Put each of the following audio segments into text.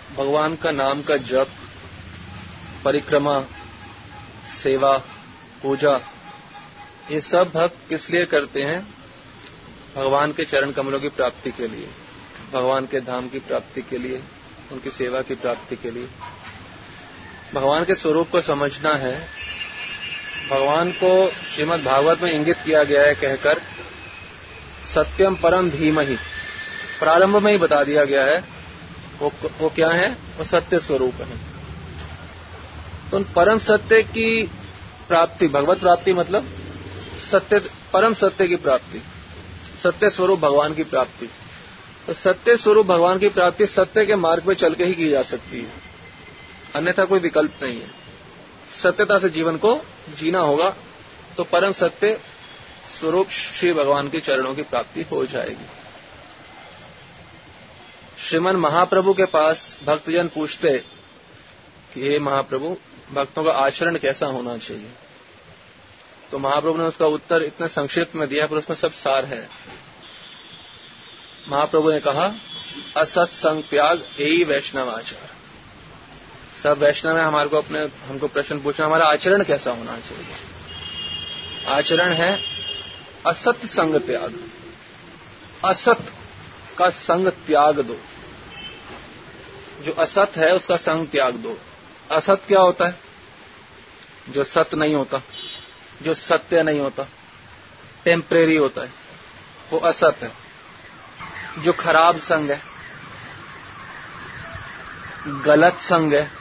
भगवान का नाम का जप, परिक्रमा, सेवा, पूजा, ये सब भक्त किस लिए करते हैं? भगवान के चरण कमलों की प्राप्ति के लिए, भगवान के धाम की प्राप्ति के लिए, उनकी सेवा की प्राप्ति के लिए। भगवान के स्वरूप को समझना है। भगवान को श्रीमद् भागवत में इंगित किया गया है कहकर सत्यम परम धीमहि, प्रारंभ में ही बता दिया गया है वो क्या है? वो सत्य स्वरूप है। तो उन परम सत्य की प्राप्ति, भगवत प्राप्ति मतलब सत्य, परम सत्य की प्राप्ति, सत्य स्वरूप भगवान की प्राप्ति। तो सत्य स्वरूप भगवान की प्राप्ति सत्य के मार्ग पर चल के ही की जा सकती है, अन्यथा कोई विकल्प नहीं है। सत्यता से जीवन को जीना होगा तो परम सत्य स्वरूप श्री भगवान के चरणों की प्राप्ति हो जाएगी। श्रीमन महाप्रभु के पास भक्तजन पूछते कि हे महाप्रभु, भक्तों का आचरण कैसा होना चाहिए? तो महाप्रभु ने उसका उत्तर इतने संक्षिप्त में दिया, पर उसमें सब सार है। महाप्रभु ने कहा, असत संग त्याग यही वैष्णव आचार। सब वैष्णव है, हमको प्रश्न पूछना, हमारा आचरण कैसा होना चाहिए? आचरण है असत संग त्याग। असत का संग त्याग दो, जो असत है उसका संग त्याग दो। असत क्या होता है? जो सत्य नहीं होता, जो सत्य नहीं होता, टेम्परेरी होता है, वो असत है। जो खराब संग है, गलत संग है,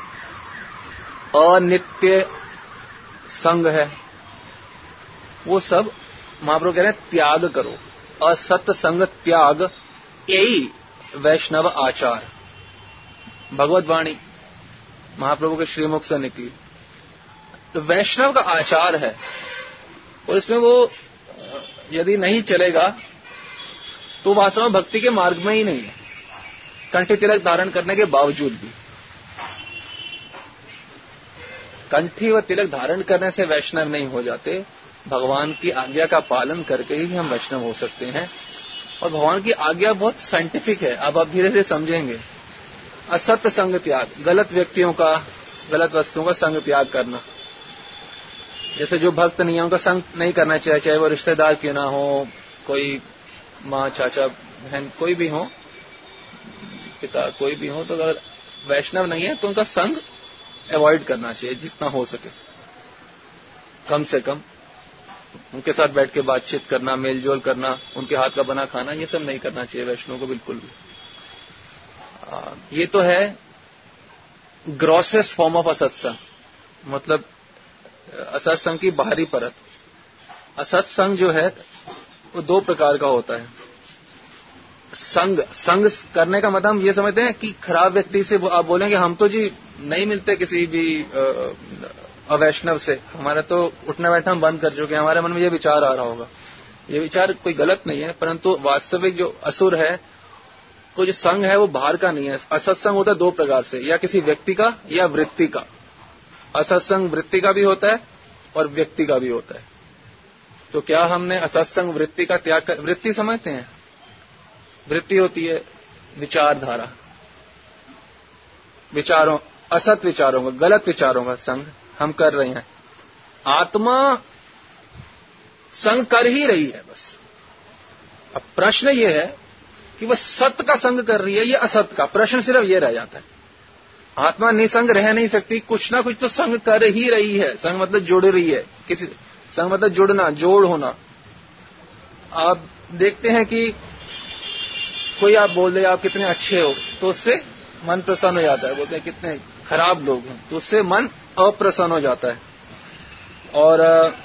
अनित्य संग है, वो सब महाप्रभु कह रहे हैं त्याग करो। असत संग त्याग यही वैष्णव आचार। भगवत वाणी महाप्रभु के श्रीमुख से निकली। तो वैष्णव का आचार है, और इसमें वो यदि नहीं चलेगा तो वास्तव में भक्ति के मार्ग में ही नहीं है, कंठी तिलक धारण करने के बावजूद भी। कंठी व तिलक धारण करने से वैष्णव नहीं हो जाते, भगवान की आज्ञा का पालन करके ही हम वैष्णव हो सकते हैं। और भगवान की आज्ञा बहुत साइंटिफिक है, अब आप धीरे धीरे समझेंगे। असत्य संग त्याग, गलत व्यक्तियों का, गलत वस्तुओं का संग त्याग करना। जैसे जो भक्त नहीं है उनका संग नहीं करना चाहिए, चाहे वो रिश्तेदार क्यों ना हो, कोई माँ, चाचा, बहन, कोई भी हो, पिता कोई भी हो। तो अगर वैष्णव नहीं है तो उनका संग अवॉइड करना चाहिए जितना हो सके, कम से कम। उनके साथ बैठ के बातचीत करना, मेलजोल करना, उनके हाथ का बना खाना, ये सब नहीं करना चाहिए वैष्णव को बिल्कुल भी। ये तो है ग्रॉसेस्ट फॉर्म ऑफ असत्संग, मतलब असत्संग की बाहरी परत। असत्संग जो है वो दो प्रकार का होता है। संग करने का मतलब हम ये समझते हैं कि खराब व्यक्ति से आप बोलेंगे हम तो जी नहीं मिलते किसी भी अवैष्णव से, हमारा तो उठना बैठना हम बंद कर चुके हैं, हमारे मन में ये विचार आ रहा होगा। ये विचार कोई गलत नहीं है, परंतु वास्तविक जो असुर है, तो जो संग है वो बाहर का नहीं है। असत्संग होता है दो प्रकार से, या किसी व्यक्ति का या वृत्ति का। असत्संग वृत्ति का भी होता है और व्यक्ति का भी होता है। तो क्या हमने असत्संग वृत्ति का त्याग कर, वृत्ति समझते हैं? वृत्ति होती है विचारधारा, विचारों, असत विचारों का, गलत विचारों का संग हम कर रहे हैं। आत्मा संग कर ही रही है बस। अब प्रश्न ये है कि वह सत्य का संग कर रही है या असत का। प्रश्न सिर्फ ये रह जाता है। आत्मा निसंग रह नहीं सकती, कुछ ना कुछ तो संग कर ही रही है। संग मतलब जुड़ रही है, किसी संग मतलब जुड़ना, जोड़ होना। आप देखते हैं कि कोई आप बोल दे आप कितने अच्छे हो तो उससे मन प्रसन्न हो जाता है, बोलते हैं कितने खराब लोग हैं तो उससे मन अप्रसन्न हो जाता है। और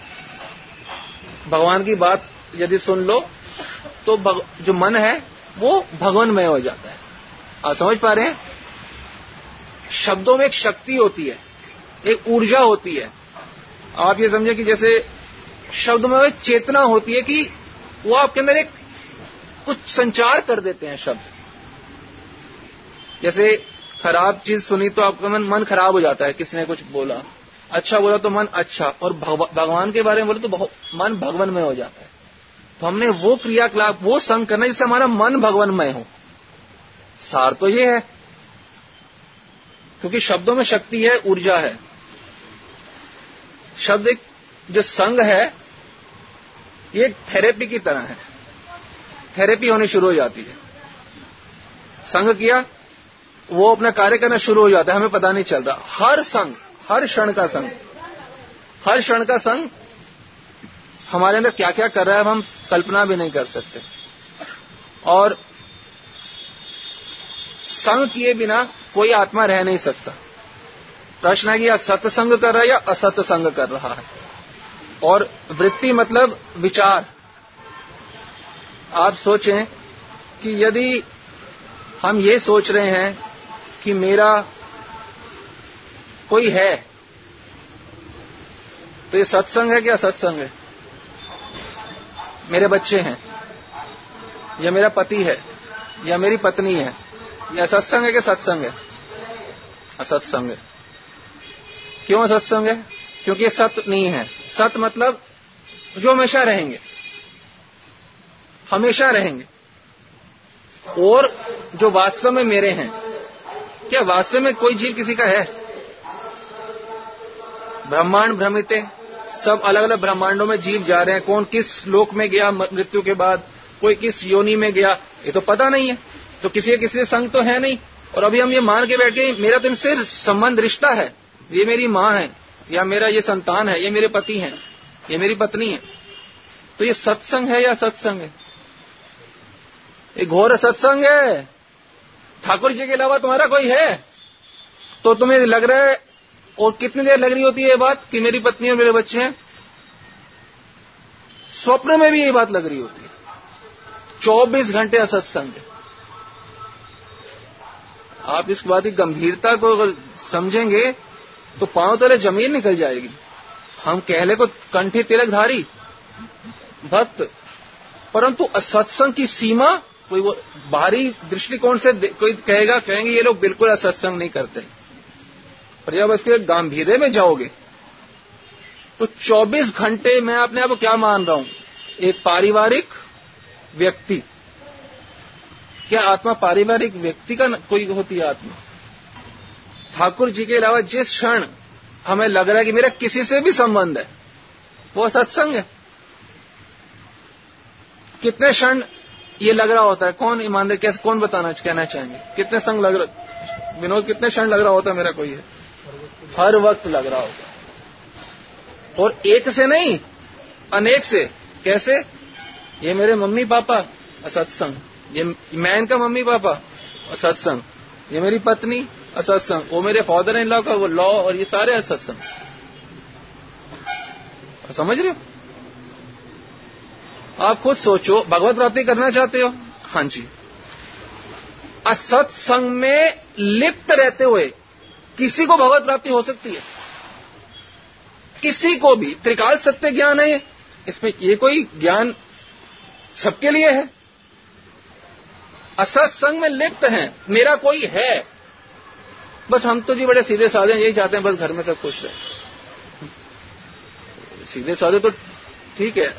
भगवान की बात यदि सुन लो तो जो मन है वो भगवानमय हो जाता है। आप समझ पा रहे हैं? शब्दों में एक शक्ति होती है, एक ऊर्जा होती है। आप ये समझे कि जैसे शब्द में एक चेतना होती है कि वो आपके अंदर एक कुछ संचार कर देते हैं शब्द। जैसे खराब चीज सुनी तो आपका मन खराब हो जाता है, किसी ने कुछ बोला, अच्छा बोला तो मन अच्छा, और भगवान के बारे में बोले तो मन भगवानमय हो जाता है। तो हमने वो क्रियाकलाप, वो संग करना जिससे हमारा मन भगवानमय हो। सार तो ये है। क्योंकि शब्दों में शक्ति है, ऊर्जा है। शब्द एक जो संग है ये थेरेपी की तरह है, थेरेपी होनी शुरू हो जाती है। संग किया, वो अपना कार्य करना शुरू हो जाता है, हमें पता नहीं चल रहा। हर संग, हर क्षण का संग, हर क्षण का संग हमारे अंदर क्या क्या कर रहा है हम कल्पना भी नहीं कर सकते। और संग किए बिना कोई आत्मा रह नहीं सकता। प्रश्न है कि या सत्संग कर रहा है या असत्संग कर रहा है। और वृत्ति मतलब विचार। आप सोचें कि यदि हम ये सोच रहे हैं कि मेरा कोई है, तो ये सत्संग है कि असत्संग है? मेरे बच्चे हैं, या मेरा पति है, या मेरी पत्नी है, या सत्संग है कि सत्संग है? असत्संग है। क्यों असत्संग है? क्योंकि ये सत्य नहीं है। सत्य मतलब जो हमेशा रहेंगे, हमेशा रहेंगे। और जो वास्तव में मेरे हैं, क्या वास्तव में कोई जीव किसी का है? ब्रह्मांड भ्रमित है, सब अलग अलग ब्रह्मांडों में जीव जा रहे हैं। कौन किस लोक में गया मृत्यु के बाद, कोई किस योनि में गया, ये तो पता नहीं है। तो किसी से संग तो है नहीं। और अभी हम ये मान के बैठ गए मेरा तो इनसे संबंध, रिश्ता है, ये मेरी माँ है, या मेरा ये संतान है, ये मेरे पति हैं, ये मेरी पत्नी है। तो ये सत्संग है या सत्संग है? ये घोर सत्संग है। ठाकुर जी के अलावा तुम्हारा कोई है? तो तुम्हें लग रहा है, और कितनी देर लग रही होती है ये बात कि मेरी पत्नी और मेरे बच्चे हैं? स्वप्न में भी यही बात लग रही होती है। 24 घंटे असत्संग है। आप इस बात की गंभीरता को अगर समझेंगे तो पांव तले जमीन निकल जाएगी। हम कहले को कंठी तिलकधारी भक्त, परंतु असत्संग की सीमा, कोई वो बाहरी दृष्टिकोण से कोई कहेंगे ये लोग बिल्कुल असत्संग नहीं करते। पर जब इसके गांभीर्य में जाओगे तो 24 घंटे मैं अपने आप को क्या मान रहा हूं? एक पारिवारिक व्यक्ति। क्या आत्मा पारिवारिक व्यक्ति का कोई होती है आत्मा? ठाकुर जी के अलावा जिस क्षण हमें लग रहा है कि मेरा किसी से भी संबंध है, वो सत्संग है। कितने क्षण ये लग रहा होता है? कौन ईमानदार, कैसे, कौन कहना चाहेंगे? कितने संग लग रहा, विनोद, कितने क्षण लग रहा होता है मेरा कोई है? हर वक्त लग रहा होता है। और एक से नहीं, अनेक से। कैसे? ये मेरे मम्मी पापा, असत्संग। ये मैं इनका मम्मी पापा, असत्संग। ये मेरी पत्नी, असत्संग। वो मेरे फादर इन लॉ का वो लॉ, और ये सारे असत्संग। समझ रहे हो? आप खुद सोचो, भगवत प्राप्ति करना चाहते हो? हां जी। असत्संग में लिप्त रहते हुए किसी को भगवत प्राप्ति हो सकती है, किसी को भी। त्रिकाल सत्य ज्ञान है इसमें, ये कोई ज्ञान सबके लिए है। असत्संग में लिप्त हैं, मेरा कोई है, बस हम तो जी बड़े सीधे साधे, यही चाहते हैं बस घर में सब खुश रहे। सीधे साधे तो ठीक है।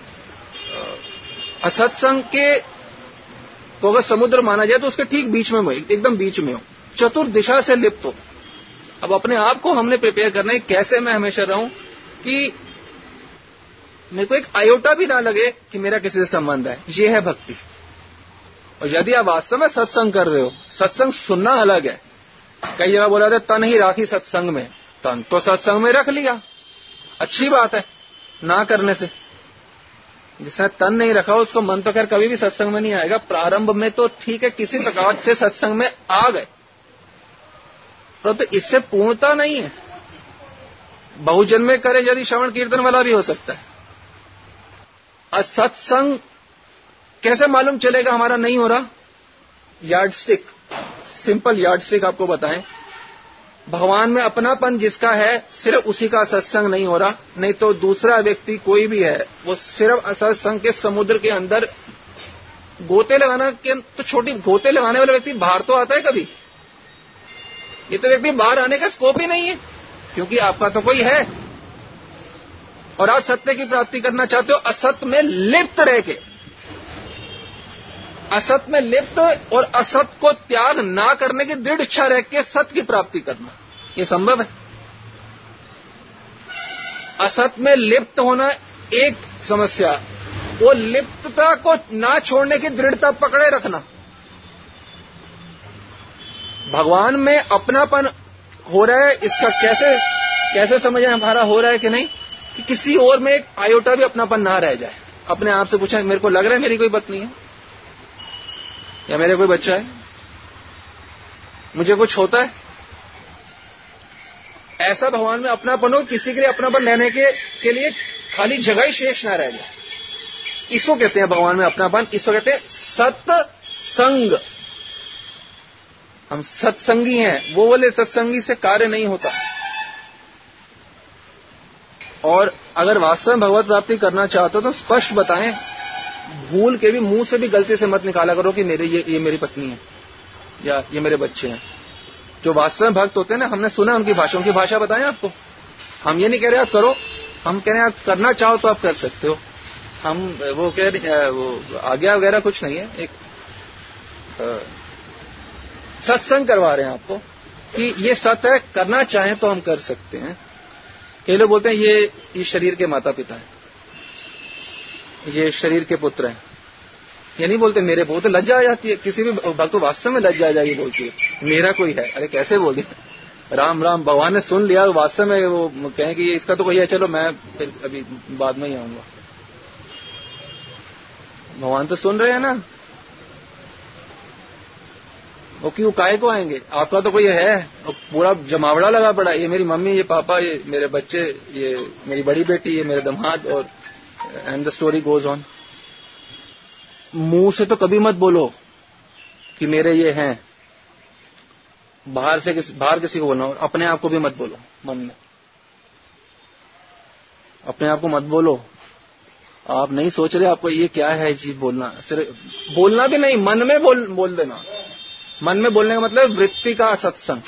असत्संग के तो अगर समुद्र माना जाए तो उसके ठीक बीच में हो, एकदम बीच में हो, चतुर्दिशा से लिप्त हो। अब अपने आप को हमने प्रिपेयर करना है, कैसे मैं हमेशा रहूं कि मेरे को एक आयोटा भी ना लगे कि मेरा किसी से संबंध है। ये है भक्ति। और यदि आप वास्तव में सत्संग कर रहे हो, सत्संग सुनना अलग है। कई जगह बोला था तन ही राखी सत्संग में, तन तो सत्संग में रख लिया, अच्छी बात है, ना करने से। जिसने तन नहीं रखा उसको मन तो खैर कभी भी सत्संग में नहीं आएगा। प्रारंभ में तो ठीक है, किसी प्रकार से सत्संग में आ गए, परंतु तो इससे पूर्णता नहीं है। बहुजन्मे करे यदि श्रवण कीर्तन वाला भी हो सकता है। असत्संग कैसे मालूम चलेगा हमारा नहीं हो रहा? यार्डस्टिक, सिंपल यार्डस्टिक आपको बताएं। भगवान में अपनापन जिसका है, सिर्फ उसी का सत्संग नहीं हो रहा। नहीं तो दूसरा व्यक्ति कोई भी है, वो सिर्फ असत्संग के समुद्र के अंदर गोते लगाना के, तो छोटी गोते लगाने वाला व्यक्ति बाहर तो आता है कभी? ये तो व्यक्ति बाहर आने का स्कोप ही नहीं है, क्योंकि आपका तो कोई है। और आप सत्य की प्राप्ति करना चाहते हो असत्य में लिप्त रह के। असत में लिप्त और असत को त्याग ना करने की दृढ़ इच्छा रह के सत्य की प्राप्ति करना, ये संभव है। असत में लिप्त होना एक समस्या, वो लिप्तता को ना छोड़ने की दृढ़ता पकड़े रखना। भगवान में अपनापन हो रहा है, इसका कैसे समझें हमारा हो रहा है कि नहीं, कि किसी और में एक आयोटा भी अपनापन ना रह जाए। अपने आप से पूछा, मेरे को लग रहा है मेरी कोई पत्नी है या मेरे कोई बच्चा है, मुझे कुछ होता है, ऐसा भगवान में अपनापन हो, किसी के लिए अपनापन रहने के लिए खाली जगह ही शेष ना रह जाए। इसको कहते हैं भगवान में अपनापन, इसको कहते हैं सत्संग। हम सत्संगी हैं, वो बोले सत्संगी से कार्य नहीं होता। और अगर वास्तव में भगवत प्राप्ति करना चाहते हो तो स्पष्ट बताएं, भूल के भी मुंह से भी गलती से मत निकाला करो कि ये मेरी पत्नी है या ये मेरे बच्चे हैं। जो वास्तव में भक्त होते हैं ना, हमने सुना उनकी भाषा बताएं आपको। हम ये नहीं कह रहे आप करो, हम कह रहे हैं आप करना चाहो तो आप कर सकते हो। हम वो कह रहे वो आज्ञा वगैरह कुछ नहीं है, एक सत्संग करवा रहे हैं आपको कि ये सत्य है, करना चाहें तो हम कर सकते हैं। कई लोग बोलते हैं ये शरीर के माता पिता है, ये शरीर के पुत्र हैं, ये नहीं बोलते मेरे, बहुत लज्जा आ जाती है। किसी भी भक्त को वास्तव में लज्जा आ जाएगी, बोलती है मेरा कोई है। अरे कैसे बोल दिया, राम राम, भगवान ने सुन लिया, वास्तव में वो कहें कि इसका तो कोई है, चलो मैं फिर अभी बाद में ही आऊंगा। भगवान तो सुन रहे हैं ना, वो क्यों काहे को आएंगे, आपका तो कोई है, पूरा जमावड़ा लगा पड़ा, ये मेरी मम्मी, ये पापा, ये मेरे बच्चे, ये मेरी बड़ी बेटी, ये मेरे दामाद, और and the story goes on. मुंह से तो कभी मत बोलो कि मेरे ये हैं, बाहर किसी को बोलना, और अपने आप को भी मत बोलो, मन में अपने आप को मत बोलो। आप नहीं सोच रहे आपको ये क्या है चीज बोलना, सिर्फ बोलना भी नहीं, मन में बोल देना। मन में बोलने का मतलब वृत्ति का सत्संग।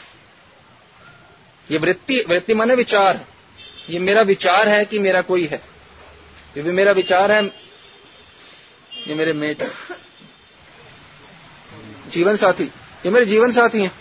ये वृत्ति माने विचार, ये मेरा विचार है कि मेरा कोई है, ये भी मेरा विचार है, ये मेरे मेट है, जीवन साथी, ये मेरे जीवन साथी हैं।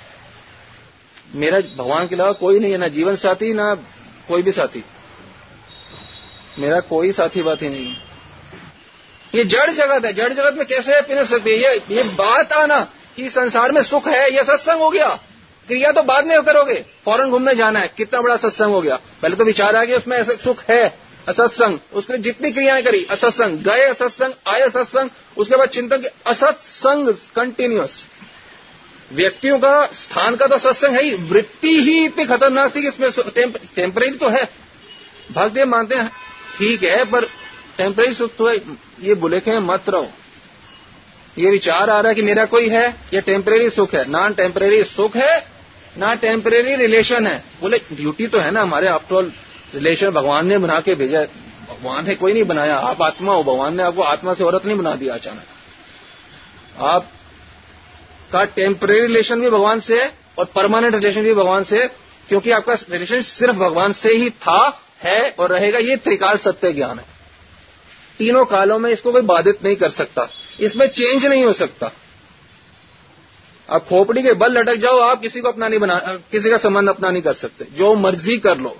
मेरा भगवान के अलावा कोई नहीं है, ना जीवन साथी ना कोई भी साथी, मेरा कोई साथी बात ही नहीं है। ये जड़ जगत है, जड़ जगत में कैसे है सकते, ये बात आना कि संसार में सुख है, यह सत्संग हो गया। क्रिया तो बाद में करोगे, फौरन घूमने जाना है, कितना बड़ा सत्संग हो गया। पहले तो विचार आ गया उसमें ऐसा सुख है, असत्संग, उसके लिए जितनी क्रियाएं करी, असत्संग, गए असत्संग, आए सत्संग, उसके बाद चिंतन के असत्संग कंटिन्यूअस। व्यक्तियों का स्थान का तो सत्संग है ही, वृत्ति ही इतनी खतरनाक थी कि इसमें टेम्परेरी तो है, भक्त ये मानते हैं ठीक है, पर टेम्परेरी सुख तो है, ये बुलेखे मत रहो। ये विचार आ रहा है कि मेरा कोई है, ये टेम्परेरी सुख है, नॉन टेम्परेरी सुख है, ना टेम्परेरी रिलेशन है। बोले ड्यूटी तो है ना हमारे, आफ्टर ऑल रिलेशन भगवान ने बना के भेजा, भगवान ने कोई नहीं बनाया, आप आत्मा हो, भगवान ने आपको आत्मा से औरत नहीं बना दिया अचानक। आपका टेम्परेरी रिलेशन भी भगवान से है और परमानेंट रिलेशन भी भगवान से है, क्योंकि आपका रिलेशन सिर्फ भगवान से ही था, है और रहेगा। ये त्रिकाल सत्य ज्ञान है, तीनों कालों में इसको कोई बाधित नहीं कर सकता, इसमें चेंज नहीं हो सकता। आप खोपड़ी के बल लटक जाओ, आप किसी को अपना नहीं बना, किसी का संबंध अपना नहीं कर सकते, जो मर्जी कर लो।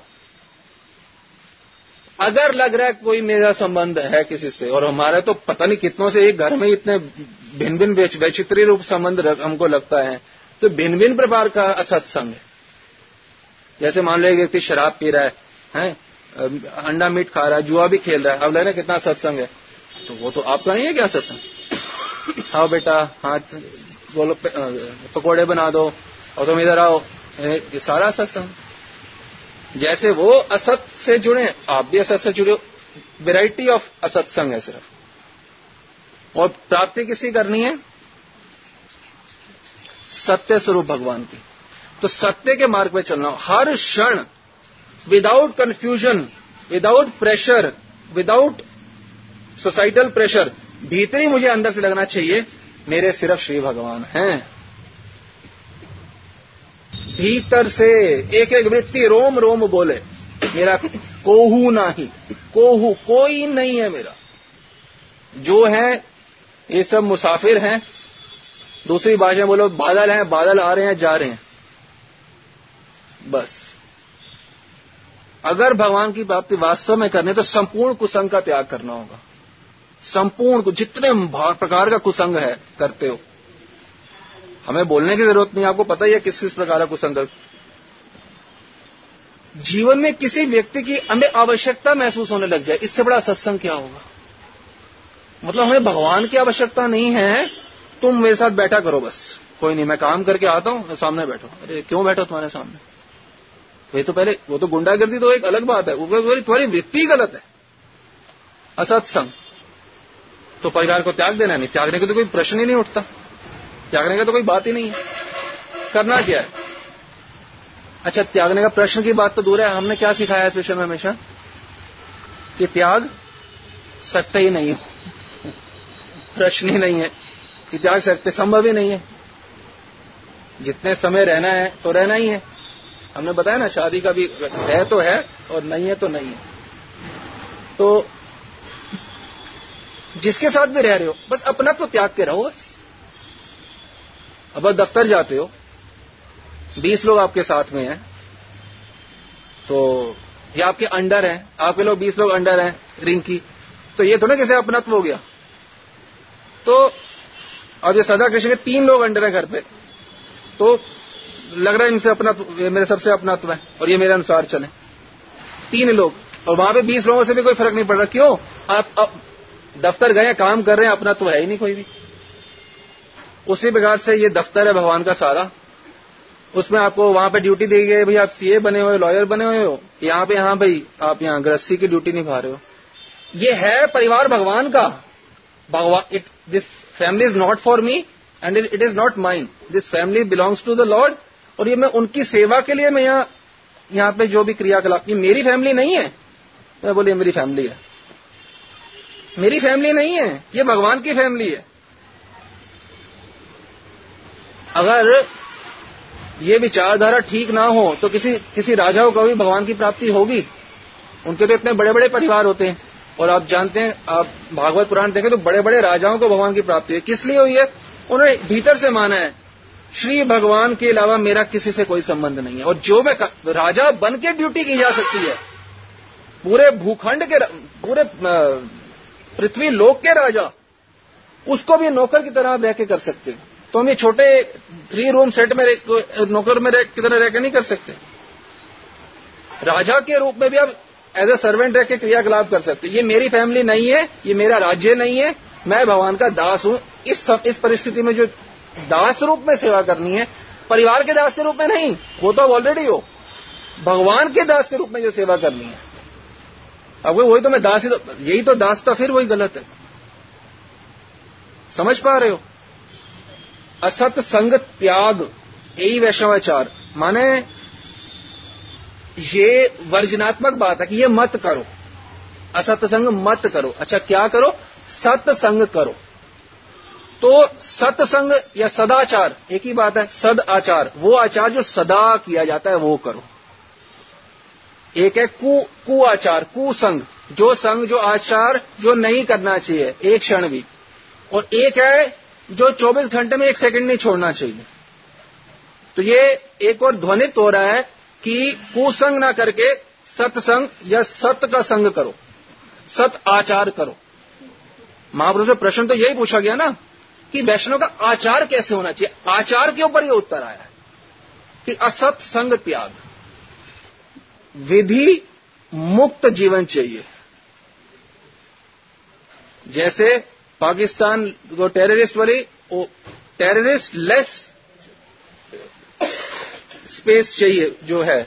अगर लग रहा है कोई मेरा संबंध है किसी से, और हमारे तो पता नहीं कितनों से एक घर में इतने भिन्न भिन्न वैचित्र्य रूप संबंध हमको लगता है, तो भिन्न भिन्न प्रकार का असत्संग है। जैसे मान लो एक व्यक्ति शराब पी रहा है, अंडा मीट खा रहा है, जुआ भी खेल रहा है, अब लेना कितना सत्संग है, तो वो तो आपका नहीं है क्या सत्संग। हाँ बेटा, हाथ बोलो, पकोड़े बना दो, और तुम इधर आओ, ये सारा सत्संग। जैसे वो असत से जुड़े, आप भी असत से जुड़े, वैरायटी ऑफ असत्संग है सिर्फ। और प्राप्ति किसी करनी है, सत्य स्वरूप भगवान की। तो सत्य के मार्ग पे चलना, हर क्षण without confusion, without pressure, without societal pressure, भीतर ही मुझे अंदर से लगना चाहिए मेरे सिर्फ श्री भगवान हैं। भीतर से एक एक वृत्ति रोम रोम बोले, मेरा कोहू नहीं, कोहू कोई नहीं है मेरा, जो है ये सब मुसाफिर हैं। दूसरी भाषा में बोलो बादल हैं, बादल आ रहे हैं जा रहे हैं, बस। अगर भगवान की प्राप्ति वास्तव में करनी तो संपूर्ण कुसंग का त्याग करना होगा। संपूर्ण जितने प्रकार का कुसंग है करते हो, हमें बोलने की जरूरत नहीं, आपको पता ही है किस किस प्रकार का कुसंग। जीवन में किसी व्यक्ति की हमें आवश्यकता महसूस होने लग जाए, इससे बड़ा सत्संग क्या होगा। मतलब हमें भगवान की आवश्यकता नहीं है, तुम मेरे साथ बैठा करो बस, कोई नहीं मैं काम करके आता हूं, सामने बैठो। अरे क्यों बैठो तुम्हारे सामने? वे तो पहले, वो तो गुंडागर्दी तो एक अलग बात है, वो तुम्हारी वृत्ति गलत है। असत्संग तो परिवार को त्याग देना नहीं, त्यागने का तो कोई प्रश्न ही नहीं उठता, त्यागने का तो कोई बात ही नहीं है। करना क्या है? अच्छा, त्यागने का प्रश्न की बात तो दूर है, हमने क्या सिखाया इस विषय में हमेशा कि त्याग सकते ही नहीं हो, प्रश्न ही नहीं है कि त्याग सकते, संभव ही नहीं है। जितने समय रहना है तो रहना ही है। हमने बताया ना, शादी का भी है तो है और नहीं है तो नहीं है। तो जिसके साथ भी रह रहे हो बस अपना तो त्याग के रहो बस। अब आप दफ्तर जाते हो, 20 लोग आपके साथ में हैं, तो ये आपके अंडर हैं, आपके लोग 20 लोग अंडर हैं रिंग की, तो ये थोड़ा कैसे अपनत्व हो गया। तो अब ये सदा कृष्ण के 3 लोग अंडर हैं घर पे, तो लग रहा है इनसे अपनत्व, मेरे सबसे अपनत्व है और ये मेरे अनुसार चले। 3 लोग और वहां पे 20 लोगों से भी कोई फर्क नहीं पड़ रहा। क्यों? आप दफ्तर गए, काम कर रहे हैं, अपनत्व है ही नहीं कोई भी। उसी प्रकार से ये दफ्तर है भगवान का सारा, उसमें आपको वहां पे ड्यूटी दी गई, भाई आप सीए बने हुए, लॉयर बने हुए हो, यहाँ भाई आप यहाँ गृहस्थी की ड्यूटी निभा रहे हो। ये है परिवार भगवान का। भगवान, this family is not for me and it is not mine, this family belongs to the lord. और ये मैं उनकी सेवा के लिए मैं यहाँ पे जो भी क्रियाकलाप, ये मेरी फैमिली नहीं है। मैं बोली मेरी फैमिली है, मेरी फैमिली नहीं है, ये भगवान की फैमिली है। अगर ये विचारधारा ठीक ना हो तो किसी राजा को कभी भगवान की प्राप्ति होगी? उनके तो इतने बड़े बड़े परिवार होते हैं, और आप जानते हैं, आप भागवत पुराण देखें तो बड़े बड़े राजाओं को भगवान की प्राप्ति है। किस लिए हुई है? उन्होंने भीतर से माना है श्री भगवान के अलावा मेरा किसी से कोई संबंध नहीं है। और जो मैं राजा बन के ड्यूटी की जा सकती है, पूरे भूखंड के, पूरे पृथ्वी लोक के राजा, उसको भी नौकर की तरह रह के कर सकते हैं। तो हम ये छोटे 3 रूम सेट में नौकर में की तरह रह के नहीं कर सकते। राजा के रूप में भी आप एज ए सर्वेंट रह के क्रियाकलाप कर सकते। ये मेरी फैमिली नहीं है, ये मेरा राज्य नहीं है, मैं भगवान का दास हूं। इस परिस्थिति में जो दास रूप में सेवा करनी है, परिवार के दास के रूप में नहीं, वो तो ऑलरेडी हो, भगवान के दास के रूप में जो सेवा करनी है। अब वही तो मैं दास ही, यही तो दास था, फिर वही गलत है। समझ पा रहे हो? असत संग त्याग, यही वैष्णवाचार माने ये वर्जनात्मक बात है कि ये मत करो, असत्संग मत करो। अच्छा क्या करो? सत्संग करो। तो सत्संग या सदाचार एक ही बात है। सद आचार, वो आचार जो सदा किया जाता है वो करो। एक है कुआचार, कुसंग, जो आचार जो नहीं करना चाहिए एक क्षण भी। और एक है जो 24 घंटे में 1 सेकंड नहीं छोड़ना चाहिए। तो ये एक और ध्वनित हो रहा है कि कुसंग ना करके सत्संग या सत्य का संग करो, सत आचार करो। महापुरुष से प्रश्न तो यही पूछा गया ना कि वैष्णव का आचार कैसे होना चाहिए। आचार के ऊपर ये उत्तर आया है कि असत संग त्याग, विधि मुक्त जीवन चाहिए। जैसे पाकिस्तान को टेररिस्ट वाली, टेररिस्ट लेस स्पेस चाहिए, जो है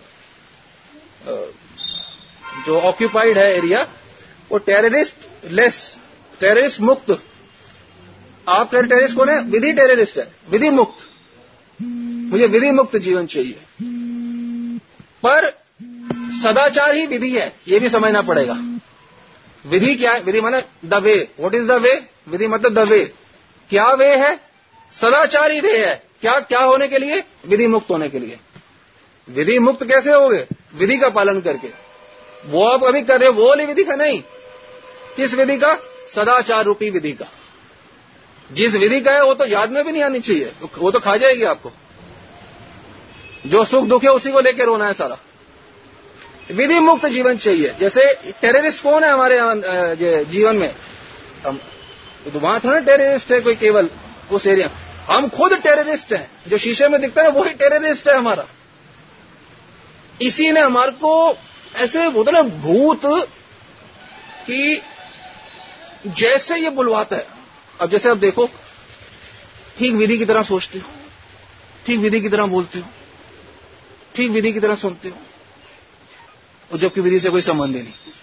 जो ऑक्यूपाइड है एरिया, वो टेररिस्ट लेस, टेररिस्ट मुक्त। आप टेररिस्ट कौन है? विधि टेररिस्ट है, विधि मुक्त। मुझे विधि मुक्त जीवन चाहिए, पर सदाचार ही विधि है, ये भी समझना पड़ेगा। विधि क्या है? विधि माने the way. What is the way? विधि मतलब द वे। क्या वे है? सदाचार ही वे है। क्या क्या होने के लिए? विधि मुक्त होने के लिए। विधि मुक्त कैसे होगे? विधि का पालन करके। वो आप अभी कर रहे हो वो वाली विधि का नहीं। किस विधि का? सदाचार रूपी विधि का। जिस विधि का है वो तो याद में भी नहीं आनी चाहिए, वो तो खा जाएगी आपको। जो सुख दुख है उसी को लेकर रोना है सारा। विधि मुक्त जीवन चाहिए। जैसे टेररिस्ट कौन है हमारे जीवन में? तो वहां थोड़ा टेररिस्ट है कोई केवल उस एरिया। हम खुद टेररिस्ट हैं, जो शीशे में दिखता है वही टेररिस्ट है हमारा। इसी ने हमारे को ऐसे बोलते ना भूत कि जैसे ये बुलवाता है। अब जैसे आप देखो, ठीक विधि की तरह सोचते हो, ठीक विधि की तरह बोलते हो, ठीक विधि की तरह सुनते हो, और जबकि विधि से कोई संबंध ही नहीं।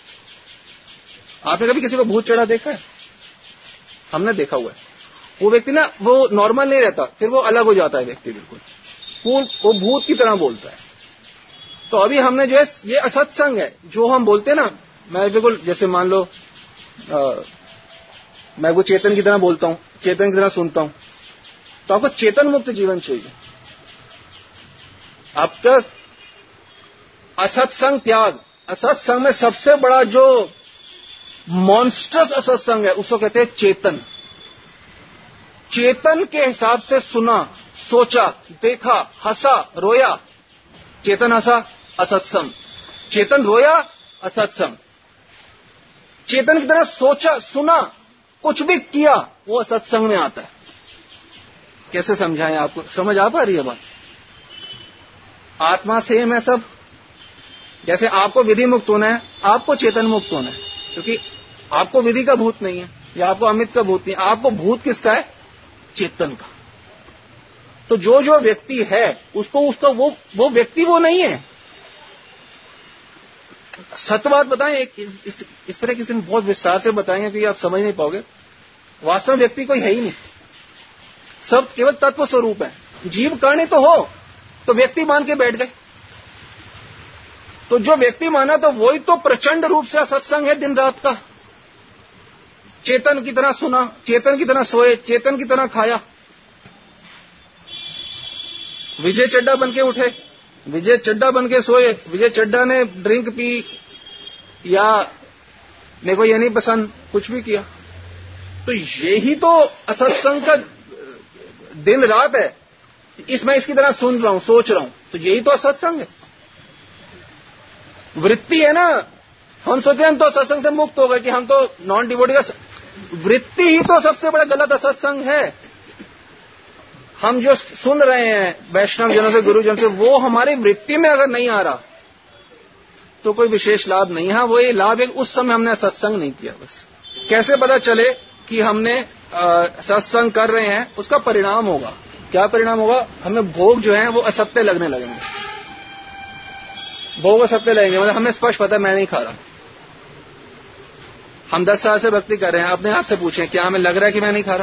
आपने कभी किसी को भूत चढ़ा देखा है? हमने देखा हुआ है। वो व्यक्ति ना वो नॉर्मल नहीं रहता, फिर वो अलग हो जाता है व्यक्ति, बिल्कुल वो भूत की तरह बोलता है। तो अभी हमने जो है ये असत्संग है जो हम बोलते हैं ना। मैं बिल्कुल जैसे मान लो मैं वो चेतन की तरह बोलता हूं, चेतन की तरह सुनता हूं, तो आपको चेतन मुक्त जीवन चाहिए। आपका असत्संग त्याग, असत्संग में सबसे बड़ा जो मॉन्स्टर्स असत्संग है उसको कहते हैं चेतन। चेतन के हिसाब से सुना, सोचा, देखा, हंसा, रोया। चेतन हंसा, असत्संग। चेतन रोया, असत्संग। चेतन की तरह सोचा, सुना, कुछ भी किया, वो असत्संग में आता है। कैसे समझाएं आपको? समझ आ पा रही है बात? आत्मा सेम है सब। जैसे आपको विधि मुक्त होना है, आपको चेतन मुक्त होना है, क्योंकि आपको विधि का भूत नहीं है या आपको अमित का भूत नहीं है। आपको भूत किसका है? चेतन का। तो जो जो व्यक्ति है उसको उसका वो व्यक्ति वो नहीं है। सत्य बात बताएं, इस पर किसी ने बहुत विस्तार से बताएंगे कि आप समझ नहीं पाओगे। वास्तव में व्यक्ति कोई है ही नहीं, सब केवल तत्व स्वरूप है। जीव करने तो हो तो व्यक्ति मान के बैठ गए। तो जो व्यक्ति माना तो वही तो प्रचंड रूप से असत्संग है दिन रात का। चेतन की तरह सुना, चेतन की तरह सोए, चेतन की तरह खाया। विजय चड्डा बन के उठे, विजय चड्डा बन के सोए, विजय चड्डा ने ड्रिंक पी या मेरे को ये नहीं पसंद, कुछ भी किया। तो यही तो असत्संग का दिन रात है। मैं इसकी तरह सुन रहा हूं, सोच रहा हूं, तो यही तो असत्संग है। वृत्ति है ना। हम सोचते हैं हम तो सत्संग से मुक्त हो गए कि हम तो नॉन डिवोटी का। वृत्ति ही तो सबसे बड़ा गलत असत्संग है। हम जो सुन रहे हैं वैष्णव जनों से, गुरुजन से, वो हमारी वृत्ति में अगर नहीं आ रहा तो कोई विशेष लाभ नहीं है। वो ये लाभ है उस समय हमने सत्संग नहीं किया। बस कैसे पता चले कि हमने सत्संग कर रहे हैं? उसका परिणाम होगा। क्या परिणाम होगा? हमें भोग जो है वो असत्य लगने लगेंगे। भोग असत्य लगेंगे, मतलब हमें स्पष्ट पता है मैं नहीं खा रहा। हम 10 साल से भक्ति कर रहे हैं, अपने आप से पूछें क्या हमें लग रहा है कि मैं नहीं खा रहा?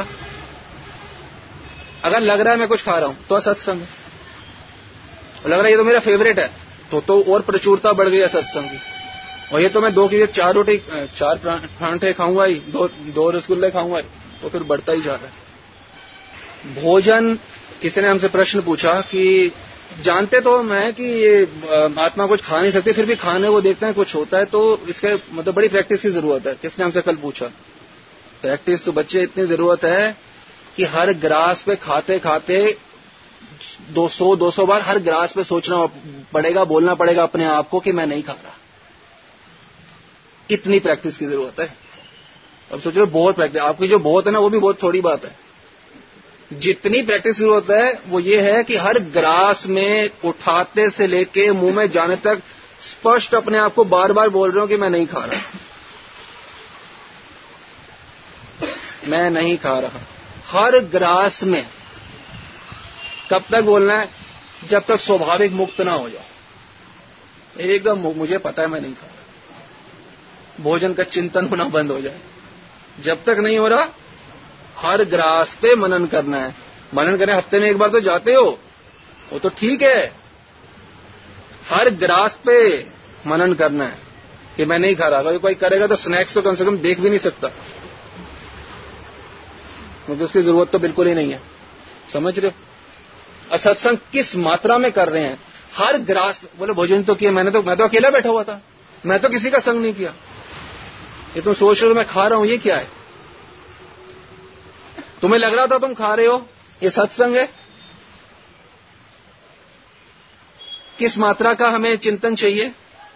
अगर लग रहा है मैं कुछ खा रहा हूं तो असत्संग है। लग रहा है ये तो मेरा फेवरेट है तो और प्रचुरता बढ़ गई असत्संग की। और ये तो मैं 2 की 4 रोटी 4 परांठे खाऊंगा ही, 2 रसगुल्ले खाऊंगा ही, तो फिर बढ़ता ही जा रहा है। भोजन, किसी ने हमसे प्रश्न पूछा कि जानते तो मैं कि ये आत्मा कुछ खा नहीं सकती, फिर भी खाने को देखते हैं कुछ होता है, तो इसके मतलब बड़ी प्रैक्टिस की जरूरत है। किसने हमसे कल पूछा? प्रैक्टिस तो बच्चे इतनी जरूरत है कि हर ग्रास पे खाते खाते 200 बार हर ग्रास पे सोचना पड़ेगा, बोलना पड़ेगा अपने आप को कि मैं नहीं खा रहा। इतनी प्रैक्टिस की जरूरत है। अब सोचो बहुत प्रैक्टिस, आपकी जो बहुत है ना वो भी बहुत थोड़ी बात है। जितनी प्रैक्टिस की जरूरत है वो ये है कि हर ग्रास में उठाते से लेके मुंह में जाने तक स्पष्ट अपने आप को बार बार बोल रहे हो कि मैं नहीं खा रहा, मैं नहीं खा रहा। हर ग्रास में कब तक बोलना है? जब तक स्वाभाविक मुक्त ना हो जाओ। एकदम मुझे पता है मैं नहीं खा रहा, भोजन का चिंतन होना बंद हो जाए। जब तक नहीं हो रहा हर ग्रास पे मनन करना है। मनन करने हफ्ते में 1 बार तो जाते हो, वो तो ठीक है। हर ग्रास पे मनन करना है कि मैं नहीं खा रहा। अगर कोई करेगा तो स्नैक्स तो कम से कम देख भी नहीं सकता, क्योंकि उसकी जरूरत तो बिल्कुल ही नहीं है। समझ रहे हो? असत्संग किस मात्रा में कर रहे हैं? हर ग्रास पे बोले भोजन तो किया, मैं तो अकेला बैठा हुआ था, मैं तो किसी का संग नहीं किया। ये तुम सोच रहे हो मैं खा रहा हूं, ये क्या है? तुम्हें लग रहा था तुम खा रहे हो, ये सत्संग है? किस मात्रा का हमें चिंतन चाहिए,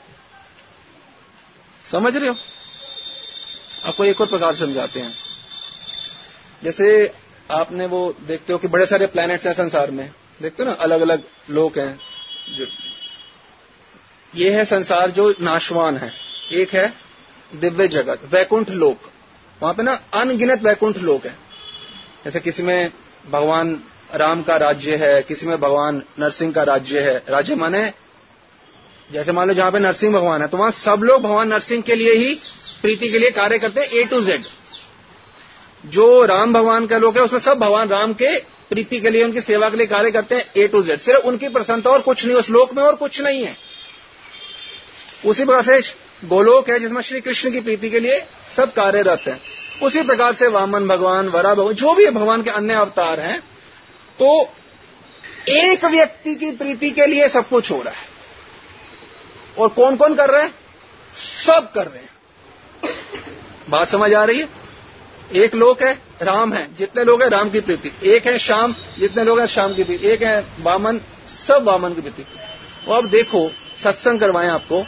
समझ रहे हो? आपको एक और प्रकार समझाते हैं। जैसे आपने वो देखते हो कि बड़े सारे प्लैनेट्स हैं संसार में, देखते हो ना, अलग अलग लोक हैं। जो ये है संसार जो नाशवान है। एक है दिव्य जगत, वैकुंठ लोक, वहां पे ना अनगिनत वैकुंठ लोक है। जैसे किसी में भगवान राम का राज्य है, किसी में भगवान नरसिंह का राज्य है। राज्य माने जैसे मान लो जहां पे नरसिंह भगवान है तो वहां सब लोग भगवान नरसिंह के लिए ही प्रीति के लिए कार्य करते हैं, ए टू जेड। जो राम भगवान का लोक है उसमें सब भगवान राम के प्रीति के लिए, उनकी सेवा के लिए कार्य करते हैं, ए टू जेड। सिर्फ उनकी प्रसन्नता और कुछ नहीं, उस लोक में और कुछ नहीं है। उसी प्रकार से गोलोक है जिसमें श्री कृष्ण की प्रीति के लिए सब कार्यरत हैं। उसी प्रकार से वामन भगवान, वरा भगवान, जो भी भगवान के अन्य अवतार हैं, तो एक व्यक्ति की प्रीति के लिए सब कुछ हो रहा है। और कौन कौन कर रहे हैं? सब कर रहे हैं। बात समझ आ रही है? एक लोक है, राम है, जितने लोग हैं राम की प्रीति। एक है श्याम, जितने लोग हैं श्याम की प्रीति। एक है वामन, सब वामन की प्रीति। और अब देखो, सत्संग करवाएं आपको,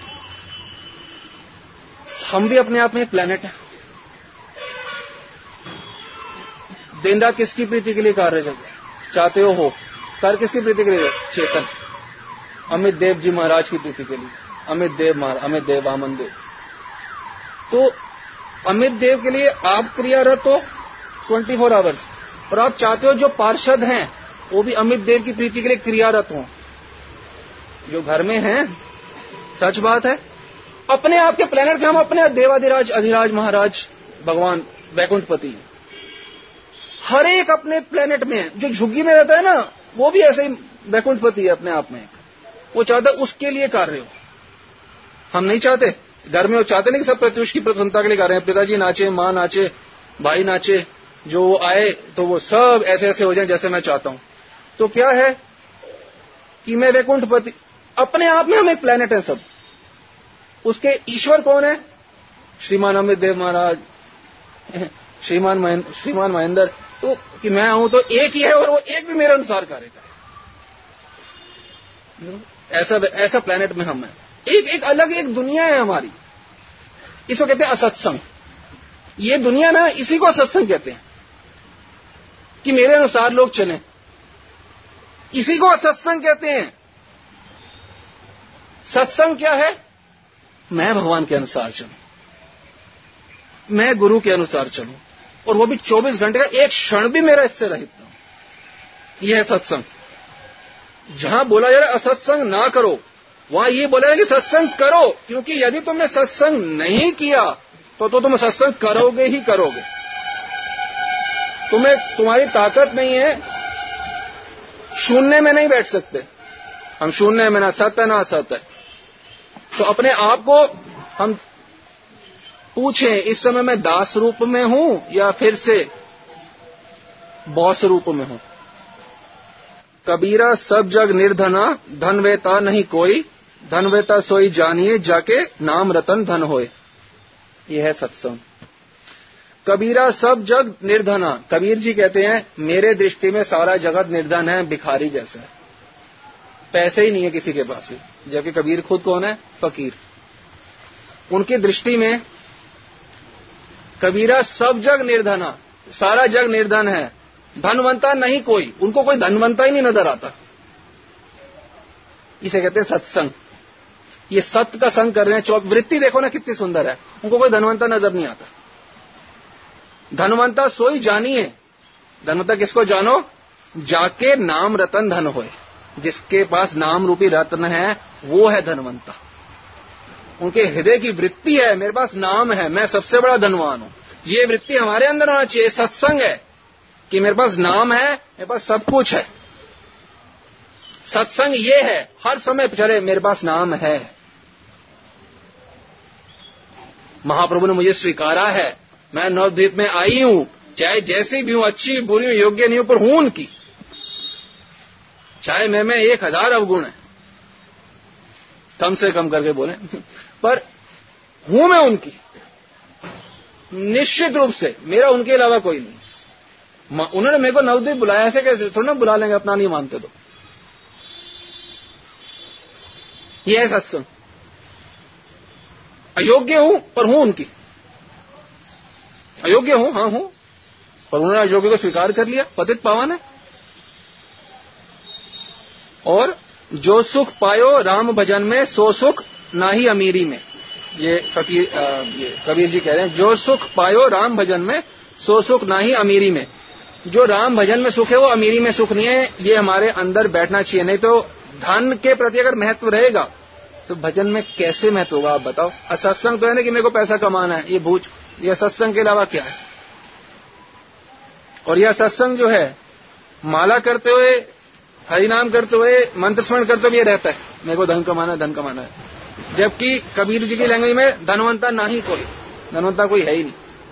हम भी अपने आप में एक प्लेनेट है। दिन रात किसकी प्रीति के लिए कार्य चाहते हो? कर किसकी प्रीति के लिए? चेतन अमित देव जी महाराज की प्रीति के लिए। अमित देव वामन देव। तो अमित देव के लिए आप क्रियारत हो 24 आवर्स, और आप चाहते हो जो पार्षद हैं वो भी अमित देव की प्रीति के लिए क्रियारत हो, जो घर में हैं। सच बात है। अपने आप के प्लेनेट से हम अपने देवाधिराज, अधिराज, महाराज, भगवान वैकुंठपति, हर एक अपने प्लेनेट में। जो झुग्गी में रहता है ना, वो भी ऐसे ही वैकुंठपति है अपने आप में। वो चाहता है उसके लिए कार्य हो। हम नहीं चाहते। घर में वो चाहते नहीं कि सब प्रत्युष की प्रसन्नता के लिए कर रहे हैं। पिताजी नाचे, माँ नाचे, भाई नाचे, जो आए तो वो सब ऐसे ऐसे हो जाए जैसे मैं चाहता हूं। तो क्या है कि मैं वैकुंठपति, अपने आप में हम एक प्लेनेट है सब। उसके ईश्वर कौन है? श्रीमान अमित देव महाराज, श्रीमान महेंद्र। तो कि मैं हूं तो एक ही है, और वो एक भी मेरे अनुसार कार्य करे। ऐसा प्लेनेट में हम हैं। एक अलग एक दुनिया है हमारी। इसको कहते हैं असत्संग। ये दुनिया ना, इसी को असत्संग कहते हैं कि मेरे अनुसार लोग चलें। इसी को असत्संग कहते हैं। सत्संग क्या है? मैं भगवान के अनुसार चलूं, मैं गुरु के अनुसार चलूं, और वो भी 24 घंटे का एक क्षण भी मेरा इससे रहित ना हो। यह है सत्संग। जहां बोला जा रहा है असत्संग ना करो, वहां ये बोला है कि सत्संग करो, क्योंकि यदि तुमने सत्संग नहीं किया तो तुम सत्संग करोगे ही करोगे। तुम्हारी ताकत नहीं है, शून्य में नहीं बैठ सकते हम। शून्य में ना सत है ना असत है। तो अपने आप को हम पूछें, इस समय मैं दास रूप में हूं या फिर से बॉस रूप में हूं? कबीरा सब जग निर्धना, धन वेता नहीं कोई, धन वेता सोई जानिए, जाके नाम रतन धन होए। यह है सत्संग। कबीरा सब जग निर्धना। कबीर जी कहते हैं मेरे दृष्टि में सारा जगत निर्धन है, भिखारी जैसा है। पैसे ही नहीं है किसी के पास भी, जबकि कबीर खुद कौन है? फकीर। उनकी दृष्टि में कबीरा सब जग निर्धना, सारा जग निर्धन है, धनवंता नहीं कोई। उनको कोई धनवंता ही नहीं नजर आता। इसे कहते हैं सत्संग। ये सत्य का संग कर रहे हैं। वृत्ति देखो ना कितनी सुंदर है। उनको कोई धनवंता नजर नहीं आता। धनवंता सोई जानिए। धनवंता किसको जानो? जाके नाम रतन धन होए। जिसके पास नाम रूपी रत्न है वो है धनवंता। उनके हृदय की वृत्ति है मेरे पास नाम है, मैं सबसे बड़ा धनवान हूं। ये वृत्ति हमारे अंदर होना चाहिए। सत्संग है कि मेरे पास नाम है, मेरे पास सब कुछ है। सत्संग ये है हर समय चले मेरे पास नाम है। महाप्रभु ने मुझे स्वीकारा है, मैं नवद्वीप में आई हूं, चाहे जैसी भी हूं, अच्छी बुरी हूं, योग्य नहीं हूं, पर हूं उनकी। चाहे मैं 1000 अवगुण है, कम से कम करके बोले, पर हूं मैं उनकी। निश्चित रूप से मेरा उनके अलावा कोई नहीं। उन्होंने मेरे को नवद्वीप बुलाया, ऐसे कैसे थोड़ा ना बुला लेंगे, अपना नहीं मानते तो। ये है सत्संग। अयोग्य हूं पर हूं उनकी, अयोग्य हूं, हाँ हूं, पर उन्होंने अयोग्य को स्वीकार कर लिया, पतित पावन है। और जो सुख पायो राम भजन में, सो सुख नाही अमीरी में। ये कबीर जी कह रहे हैं, जो सुख पायो राम भजन में, सो सुख नाही अमीरी में। जो राम भजन में सुख है वो अमीरी में सुख नहीं है। ये हमारे अंदर बैठना चाहिए। नहीं तो धन के प्रति अगर महत्व रहेगा तो भजन में कैसे महत्व होगा, आप बताओ। असत्संग तो है ना कि मेरे को पैसा कमाना है, ये भूज, ये सत्संग के अलावा क्या है। और यह सत्संग जो है, माला करते हुए, हरिनाम करते हुए, मंत्र स्मरण करते हुए ये रहता है, मेरे को धन कमाना है, धन कमाना है। जबकि कबीर जी की लैंग्वेज में धनवंता नहीं कोई, धनवंता कोई है ही नहीं।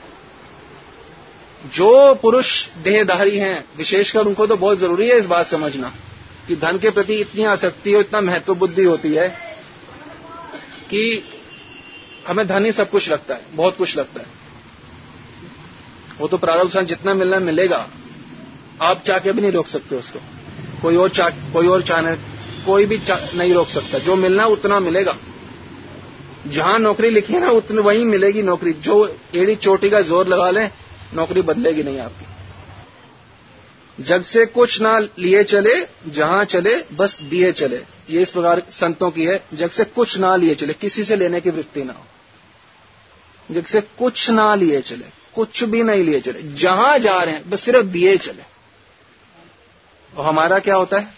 जो पुरुष देहधारी हैं, विशेषकर उनको तो बहुत जरूरी है इस बात समझना कि धन के प्रति इतनी आसक्ति और इतना महत्व बुद्धि होती है कि हमें धन ही सब कुछ लगता है, बहुत कुछ लगता है। वो तो प्रारब्ध जितना मिलना मिलेगा, आप चाह के भी नहीं रोक सकते उसको। कोई और चाहने, कोई भी नहीं रोक सकता। जो मिलना उतना मिलेगा। जहां नौकरी लिखी है ना, उतनी वहीं मिलेगी नौकरी। जो एड़ी चोटी का जोर लगा ले, नौकरी बदलेगी नहीं आपकी। जग से कुछ ना लिए चले, जहां चले बस दिए चले। ये इस प्रकार संतों की है। जग से कुछ ना लिए चले, किसी से लेने की वृत्ति ना हो। जग से कुछ ना लिए चले, कुछ भी नहीं लिए चले, जहां जा रहे हैं बस सिर्फ दिए चले। और हमारा क्या होता है,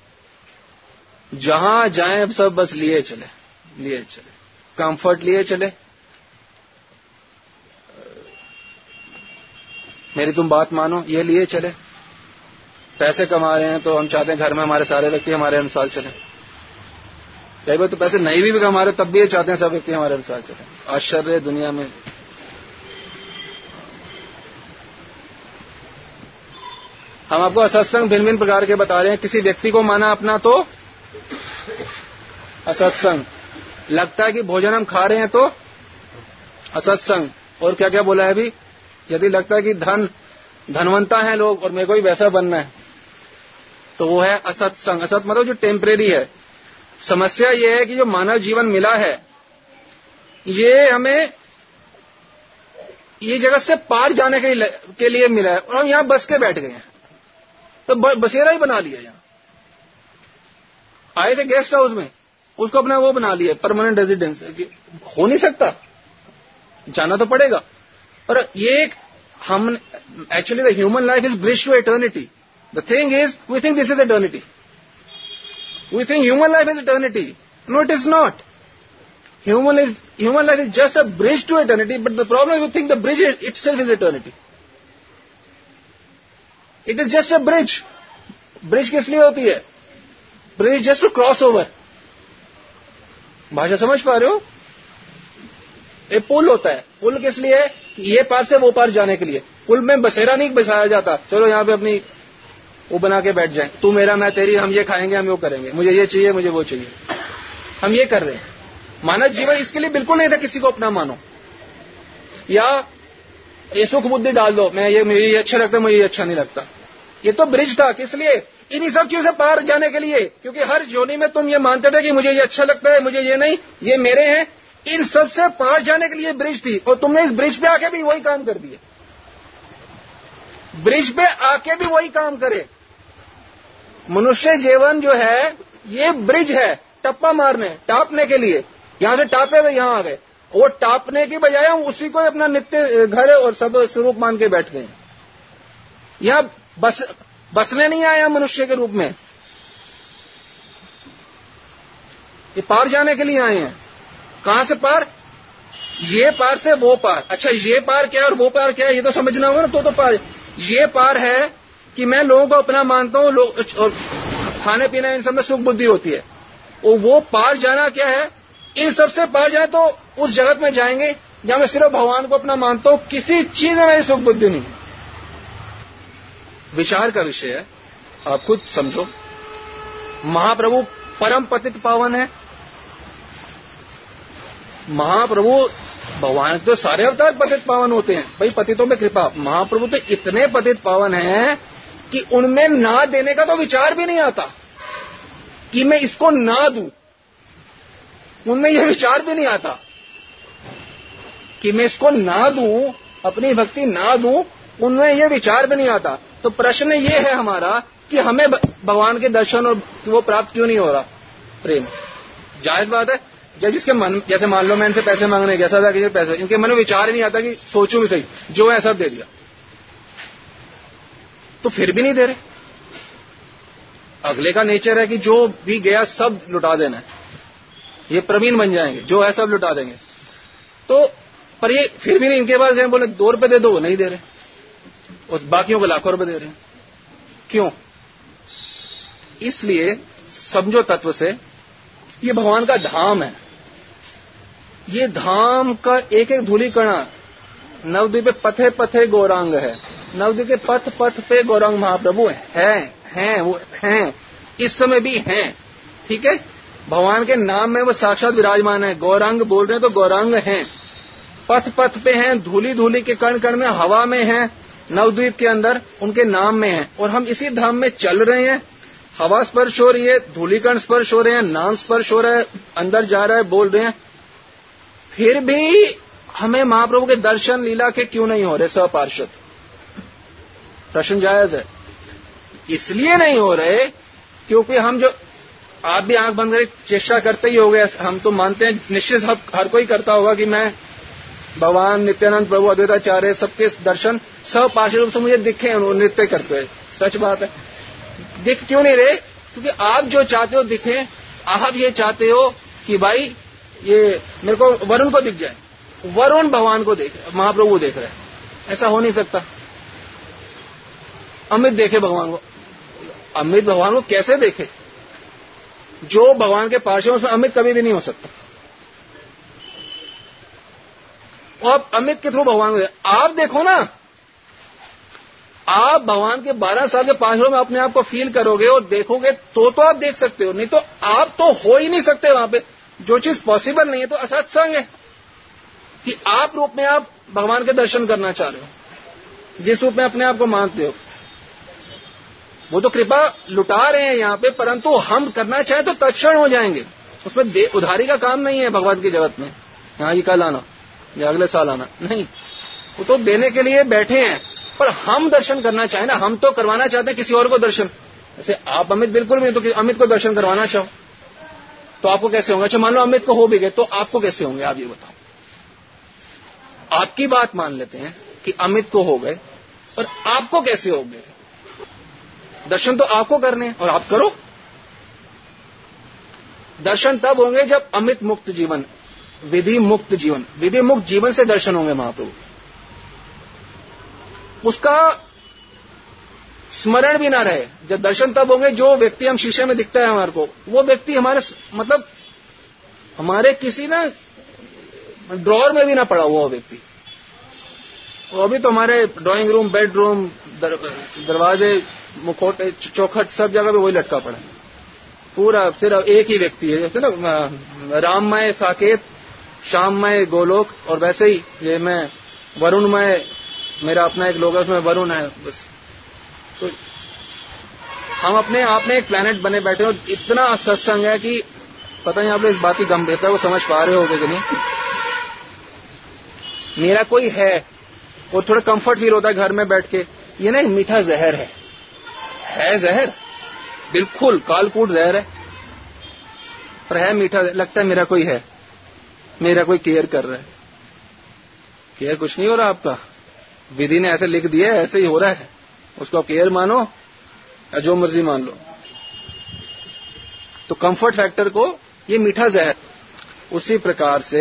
जहां जाएं सब बस लिए चले, लिए चले, कंफर्ट लिए चले। मेरी तुम बात मानो, ये लिए चले। पैसे कमा रहे हैं तो हम चाहते हैं घर में हमारे सारे व्यक्ति हमारे अनुसार चले। कई बार तो पैसे नहीं भी कमा रहे तब भी ये चाहते हैं सब व्यक्ति हमारे अनुसार चले। आश्चर्य दुनिया में। हम आपको असत्संग भिन्न भिन्न प्रकार के बता रहे हैं। किसी व्यक्ति को माना अपना तो असत्संग, लगता है कि भोजन हम खा रहे हैं तो असत्संग। और क्या क्या बोला है अभी, यदि लगता है कि धनवंता है लोग और मेरे को भी वैसा बनना है तो वो है असत्संग। असत मतलब जो टेम्परेरी है। समस्या ये है कि जो मानव जीवन मिला है ये हमें ये जगत से पार जाने के लिए मिला है और हम यहां बस के बैठ गए हैं, तो बसेरा ही बना लिया। यहां आए थे गेस्ट हाउस में, उसको अपना वो बना लिया परमानेंट रेजिडेंस। हो नहीं सकता, जाना तो पड़ेगा। पर ये एक हम actually the human life is bridge to eternity. The thing is we think this is eternity, we think human life is eternity. No, it is not. Human life is just a bridge to eternity, but the problem you think the bridge itself is eternity. It is just a bridge. Bridge किस लिए होती है? Bridge just to cross over. भाषा समझ पा रहे हो? एक पुल होता है। पुल किस लिए है? ये पार से वो पार जाने के लिए। पुल में बसेरा नहीं बसाया जाता, चलो यहां पे अपनी वो बना के बैठ जाए, तू मेरा मैं तेरी, हम ये खाएंगे, हम वो करेंगे, मुझे ये चाहिए, मुझे वो चाहिए। हम ये कर रहे हैं। मानव जीवन इसके लिए बिल्कुल नहीं था किसी को अपना मानो, या ये सुख बुद्धि डाल दो, मैं मुझे ये अच्छा लगता है, मुझे ये अच्छा नहीं लगता। ये तो ब्रिज था। किस लिए? इन्हीं सब चीजों से पार जाने के लिए। क्योंकि हर जोनी में तुम ये मानते थे कि मुझे ये अच्छा लगता है, मुझे ये नहीं, ये मेरे हैं। इन सब से पार जाने के लिए ब्रिज थी, और तुमने इस ब्रिज पे आके भी वही काम कर दिए। ब्रिज पे आके भी वही काम करे। मनुष्य जीवन जो है ये ब्रिज है, टप्पा मारने, टापने के लिए। यहां से टापे हुए यहां आ गए। वो टापने की बजाय हम उसी को अपना नित्य घर और सब स्वरूप मान के बैठ गए। यहां बसने नहीं आया मनुष्य के रूप में, ये पार जाने के लिए आए हैं। कहां से पार? ये पार से वो पार। अच्छा, ये पार क्या है और वो पार क्या है, ये तो समझना होगा ना। तो पार, ये पार है कि मैं लोगों को अपना मानता हूं, और खाने पीने इन सब में सुख बुद्धि होती है। और वो पार जाना क्या है? इन सब से पार जाए तो उस जगत में जाएंगे जहां मैं सिर्फ भगवान को अपना मानता हूं, किसी चीज में मेरी सुख बुद्धि नहीं। विचार का विषय है, आप खुद समझो। महाप्रभु परम पतित पावन है। महाप्रभु भगवान तो सारे अवतार पतित पावन होते हैं भाई, पतितों में कृपा। महाप्रभु तो इतने पतित पावन हैं कि उनमें ना देने का तो विचार भी नहीं आता कि मैं इसको ना दूं। उनमें यह विचार भी नहीं आता कि मैं इसको ना दूं, अपनी भक्ति ना दूं, उनमें यह विचार भी नहीं आता। तो प्रश्न ये है हमारा कि हमें भगवान के दर्शन और वो प्राप्त क्यों नहीं हो रहा? प्रेम जायज बात है। जब जिसके मन, जैसे मान लो मैं इनसे पैसे मांगने गया, सदा किसी पैसे, इनके मन में विचार ही नहीं आता कि सोचूं भी सही, जो है सब दे दिया, तो फिर भी नहीं दे रहे। अगले का नेचर है कि जो भी गया सब लुटा देना है, ये प्रवीण बन जाएंगे, जो है सब लुटा देंगे। तो पर ये फिर भी नहीं, इनके पास बोले 2 रुपए दे दो, वो नहीं दे रहे, उस बाकियों को लाखों रुपए दे रहे हैं। क्यों? इसलिए समझो तत्व से, ये भगवान का धाम है। ये धाम का एक एक धूली कणा नवद्वीप पे पथे पथे गौरांग है। नवद्वीप के पथ पथ पे गौरांग महाप्रभु हैं, वो हैं, इस समय भी हैं। ठीक है, भगवान के नाम में वो साक्षात विराजमान है। गौरांग बोल रहे हैं तो गौरांग हैं, पथ पथ पे हैं, धूली धूली के कण कण में, हवा में हैं, नवद्वीप के अंदर उनके नाम में हैं। और हम इसी धाम में चल रहे हैं। हवा स्पर्श हो रही है, धूलिकण स्पर्श हो रहे हैं, नाम स्पर्श हो रहा है, अंदर जा रहा है, बोल रहे हैं, फिर भी हमें महाप्रभु के दर्शन लीला के क्यों नहीं हो रहे? सपार्षद प्रश्न जायज है। इसलिए नहीं हो रहे क्योंकि हम, जो आप भी आंख बंद करके चेष्टा करते ही हो गए, हम तो मानते हैं निश्चित हर कोई करता होगा कि मैं भगवान नित्यानंद प्रभु अद्वैताचार्य सबके दर्शन सपार्षद रूप से मुझे दिखे, नृत्य करते हुए। सच बात है, दिख क्यों नहीं रहे? क्योंकि आप जो चाहते हो दिखे। आप ये चाहते हो कि भाई ये मेरे को वरुण को दिख जाए, वरुण भगवान को देख रहे, महाप्रभु को देख रहे हैं। ऐसा हो नहीं सकता। अमित देखे भगवान को, अमित भगवान को कैसे देखे? जो भगवान के पार्षद उसमें अमित कभी भी नहीं हो सकता। और आप अमित के थ्रू भगवान को आप देखो ना, आप भगवान के 12 साल के पार्षदों में अपने आप को फील करोगे और देखोगे तो आप देख सकते हो, नहीं तो आप तो हो ही नहीं सकते वहां पे। जो चीज पॉसिबल नहीं है तो असत्संग है कि आप रूप में आप भगवान के दर्शन करना चाह रहे हो, जिस रूप में अपने आप को मानते हो। वो तो कृपा लुटा रहे हैं यहाँ पे, परंतु हम करना चाहें तो तत्क्षण हो जाएंगे। उसमें उधारी का काम नहीं है भगवान की जगत में, यहाँ ये कल आना या अगले साल आना नहीं। वो तो देने के लिए बैठे हैं, पर हम दर्शन करना चाहें ना, हम तो करवाना चाहते हैं किसी और को दर्शन। जैसे आप अमित बिल्कुल भी, तो अमित को दर्शन करवाना चाहो तो आपको कैसे होंगे? अच्छा मान लो अमित को हो भी गए तो आपको कैसे होंगे? आप ये बताओ। आपकी बात मान लेते हैं कि अमित को हो गए, और आपको कैसे हो गए? दर्शन तो आपको करने हैं और आप करो। दर्शन तब होंगे जब अमित मुक्त जीवन, विधि मुक्त जीवन, विधि मुक्त जीवन से दर्शन होंगे महाप्रभु। उसका स्मरण भी ना रहे। जब दर्शन तब होंगे जो व्यक्ति हम शीशे में दिखता है हमारे को, वो व्यक्ति हमारे मतलब हमारे किसी ना ड्रॉअर में भी ना पड़ा हुआ वो व्यक्ति। वो अभी तो हमारे ड्राइंग रूम, बेडरूम, दरवाजे, मुखौटे, चौखट सब जगह पे वही लटका पड़ा है पूरा। सिर्फ एक ही व्यक्ति है, जैसे ना राममय साकेत, श्याममय गोलोक, और वैसे ही ये मैं वरुणमय, मेरा अपना एक लोगो में वरुण है बस। तो हम अपने आप में एक प्लेनेट बने बैठे हो। इतना सत्संग है कि पता नहीं आप लोग इस बात की गंभीरता को समझ पा रहे होगे कि नहीं। मेरा कोई है और थोड़ा कंफर्ट फील होता है घर में बैठ के। ये ना एक मीठा जहर है जहर, बिल्कुल कालकूट जहर है, पर है मीठा। लगता है मेरा कोई है, मेरा कोई केयर कर रहा है। केयर कुछ नहीं हो रहा आपका, विधि ने ऐसे लिख दिया है, ऐसे ही हो रहा है। उसको केयर मानो या जो मर्जी मान लो। तो कंफर्ट फैक्टर को ये मीठा जहर। उसी प्रकार से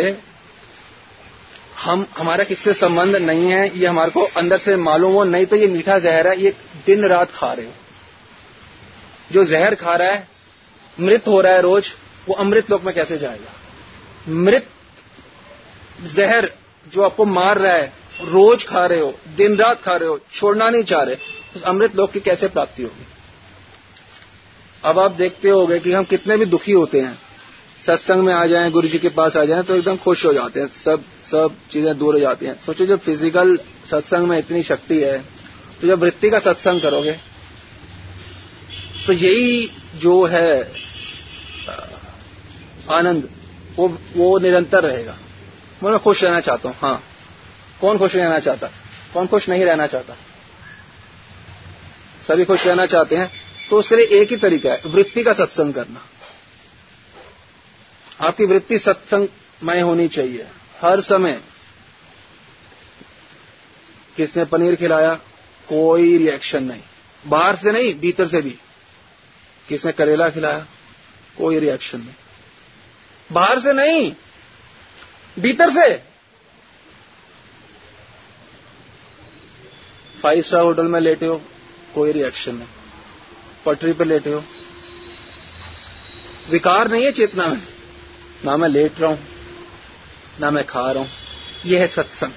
हमारा किससे संबंध नहीं है, ये हमारे को अंदर से मालूम हो, नहीं तो ये मीठा जहर है। ये दिन रात खा रहे हो। जो जहर खा रहा है, मृत हो रहा है रोज, वो अमृत लोक में कैसे जाएगा? मृत जहर जो आपको मार रहा है, रोज खा रहे हो, दिन रात खा रहे हो, छोड़ना नहीं चाह रहे, उस अमृत लोक की कैसे प्राप्ति होगी? अब आप देखते होंगे कि हम कितने भी दुखी होते हैं, सत्संग में आ जाएं, गुरु जी के पास आ जाएं तो एकदम खुश हो जाते हैं, सब चीजें दूर हो जाती हैं। सोचो जब फिजिकल सत्संग में इतनी शक्ति है तो जब वृत्ति का सत्संग करोगे तो यही जो है आनंद वो निरंतर रहेगा। मैं खुश रहना चाहता हूं, हाँ, कौन खुश रहना चाहता, कौन खुश नहीं रहना चाहता? सभी खुश रहना चाहते हैं। तो उसके लिए एक ही तरीका है, वृत्ति का सत्संग करना। आपकी वृत्ति सत्संगमय होनी चाहिए हर समय। किसने पनीर खिलाया, कोई रिएक्शन नहीं, बाहर से नहीं भीतर से भी। किसने करेला खिलाया, कोई रिएक्शन नहीं, बाहर से नहीं भीतर से। 5 स्टार होटल में लेटे हो, कोई रिएक्शन नहीं, पटरी पे लेटे हो, विकार नहीं है चेतना में, ना मैं लेट रहा हूं ना मैं खा रहा हूं। यह है सत्संग।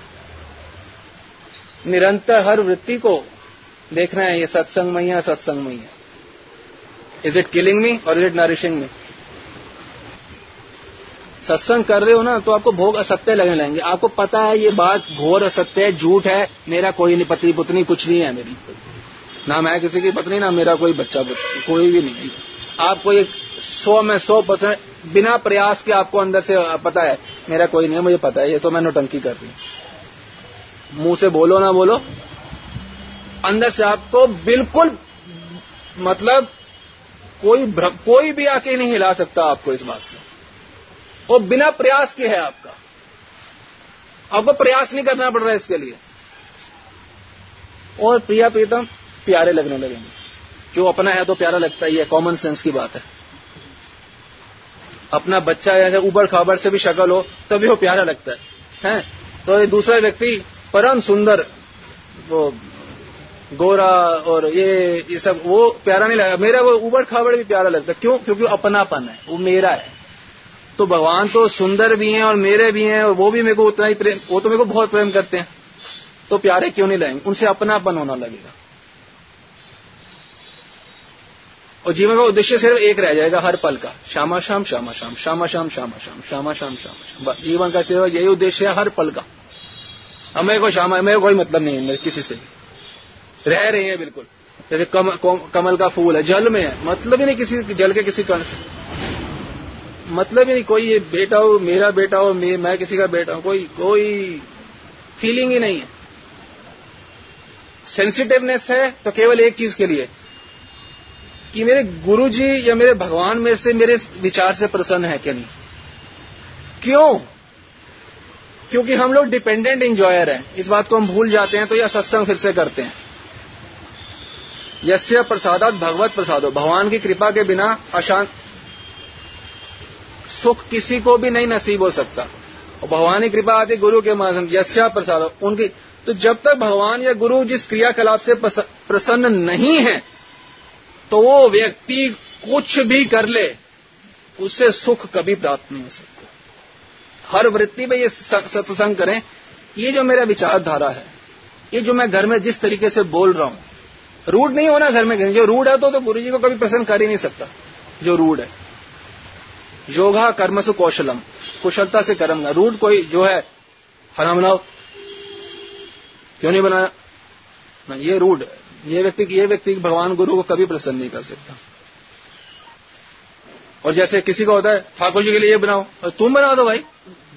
निरंतर हर वृत्ति को देखना है, ये सत्संगमय है, सत्संगमय है। इज इट किलिंग मी और इज इट नरिशिंग मी? सत्संग कर रहे हो ना तो आपको भोग असत्य लगने लगेंगे। आपको पता है ये बात घोर असत्य है, झूठ है, मेरा कोई नहीं, पति पुतनी कुछ नहीं है मेरी, ना मैं किसी की पत्नी, ना मेरा कोई बच्चा कोई भी नहीं। आपको ये 100 में 100% बिना प्रयास के आपको अंदर से पता है मेरा कोई नहीं है, मुझे पता है, ये तो मैं नौटंकी कर रही हूं। मुंह से बोलो ना बोलो, अंदर से आपको बिल्कुल मतलब कोई भी आके नहीं हिला सकता आपको इस बात से। वो बिना प्रयास के है आपका, आपको प्रयास नहीं करना पड़ रहा है इसके लिए। और प्रिया प्रीतम प्यारे लगने लगेंगे। क्यों? अपना है तो प्यारा लगता ही है, कॉमन सेंस की बात है। अपना बच्चा ऐसे उबड़ खाबड़ से भी शक्ल हो तभी वो प्यारा लगता है? तो ये दूसरा व्यक्ति परम सुंदर, वो गोरा और ये सब, वो प्यारा नहीं लगा। मेरा वो उबड़ खाबड़ भी प्यारा लगता है। क्यों? क्योंकि अपनापन है, वो मेरा है। तो भगवान तो सुंदर भी हैं और मेरे भी हैं, और वो भी मेरे को उतना ही प्रेम, वो तो मेरे को बहुत प्रेम करते हैं, तो प्यारे क्यों नहीं लगेंगे? उनसे अपनापन होना लगेगा। और जीवन का उद्देश्य सिर्फ एक रह जाएगा हर पल का, श्यामा शाम श्यामा शाम, श्यामा शाम श्यामा शाम, श्यामा शाम श्यामा शाम। जीवन का सिर्फ यही उद्देश्य है हर पल का। हमें को श्यामा, मेरे कोई मतलब नहीं है मेरे किसी से, रह रहे हैं बिल्कुल जैसे कमल का फूल है, जल में है, मतलब ही नहीं किसी जल के किसी कण से, मतलब ही नहीं। कोई ये बेटा हो, मेरा बेटा हो, मैं किसी का बेटा हूं, कोई फीलिंग ही नहीं है। सेंसिटिवनेस है तो केवल एक चीज के लिए कि मेरे गुरुजी या मेरे भगवान मेरे से, मेरे विचार से प्रसन्न है कि नहीं। क्यों? क्योंकि हम लोग डिपेंडेंट एंजॉयर हैं, इस बात को हम भूल जाते हैं। तो यह सत्संग फिर से करते हैं। यस्य प्रसादात भगवत प्रसादो, भगवान की कृपा के बिना अशांत सुख किसी को भी नहीं नसीब हो सकता। और भगवान की कृपा आती गुरु के माध्यम, यस्य प्रसादो, उनकी। तो जब तक भगवान या गुरु जिस क्रियाकलाप से प्रसन्न नहीं है तो वो व्यक्ति कुछ भी कर ले, उससे सुख कभी प्राप्त नहीं हो सकता। हर वृत्ति में ये सत्संग करें, ये जो मेरा विचारधारा है, ये जो मैं घर में जिस तरीके से बोल रहा हूं, रूड नहीं होना घर में। जो रूड है तो गुरु जी को कभी प्रसन्न कर ही नहीं सकता। जो रूड है, योगा कर्मसु कौशलम, कुशलता से कर्म का। रूड कोई जो है, खाना बनाओ, क्यों नहीं बनाया ना, ये रूड है। ये व्यक्ति भगवान गुरु को कभी प्रसन्न नहीं कर सकता। और जैसे किसी को होता है ठाकुर जी के लिए ये बनाओ, और तुम बना दो भाई,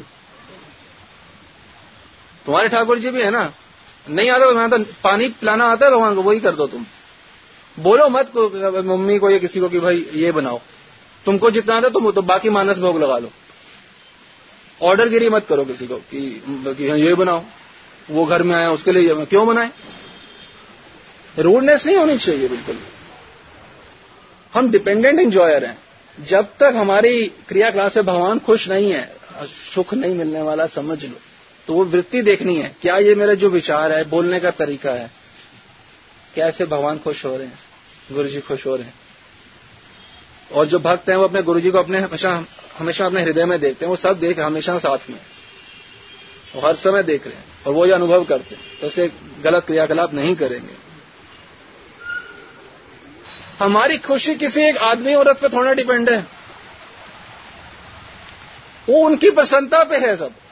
तुम्हारे ठाकुर जी भी है ना, नहीं आता तो पानी पिलाना आता है भगवान को, वही कर दो तुम। बोलो मत मम्मी को या किसी को कि भाई ये बनाओ, तुमको जितना आता तुम तो बाकी मानस भोग लगा लो। ऑर्डरगिरी मत करो किसी को कि ये बनाओ, वो घर में आया उसके लिए क्यों बनाए। रूडनेस नहीं होनी चाहिए बिल्कुल। हम डिपेंडेंट एंजॉयर हैं। जब तक हमारी क्रियाकलाप से भगवान खुश नहीं है, सुख नहीं मिलने वाला समझ लो। तो वो वृत्ति देखनी है, क्या ये मेरा जो विचार है, बोलने का तरीका है, कैसे भगवान खुश हो रहे हैं, गुरु जी खुश हो रहे हैं। और जो भक्त हैं वो अपने गुरु जी को अपने हमेशा अपने हृदय में देखते हैं। वो सब देख हमेशा साथ में, वो हर समय देख रहे हैं और वो ये अनुभव करते हैं, तो उसे गलत क्रियाकलाप नहीं करेंगे। हमारी खुशी किसी एक आदमी औरत पे थोड़ा डिपेंड है। वो उनकी प्रसन्नता पे है सब।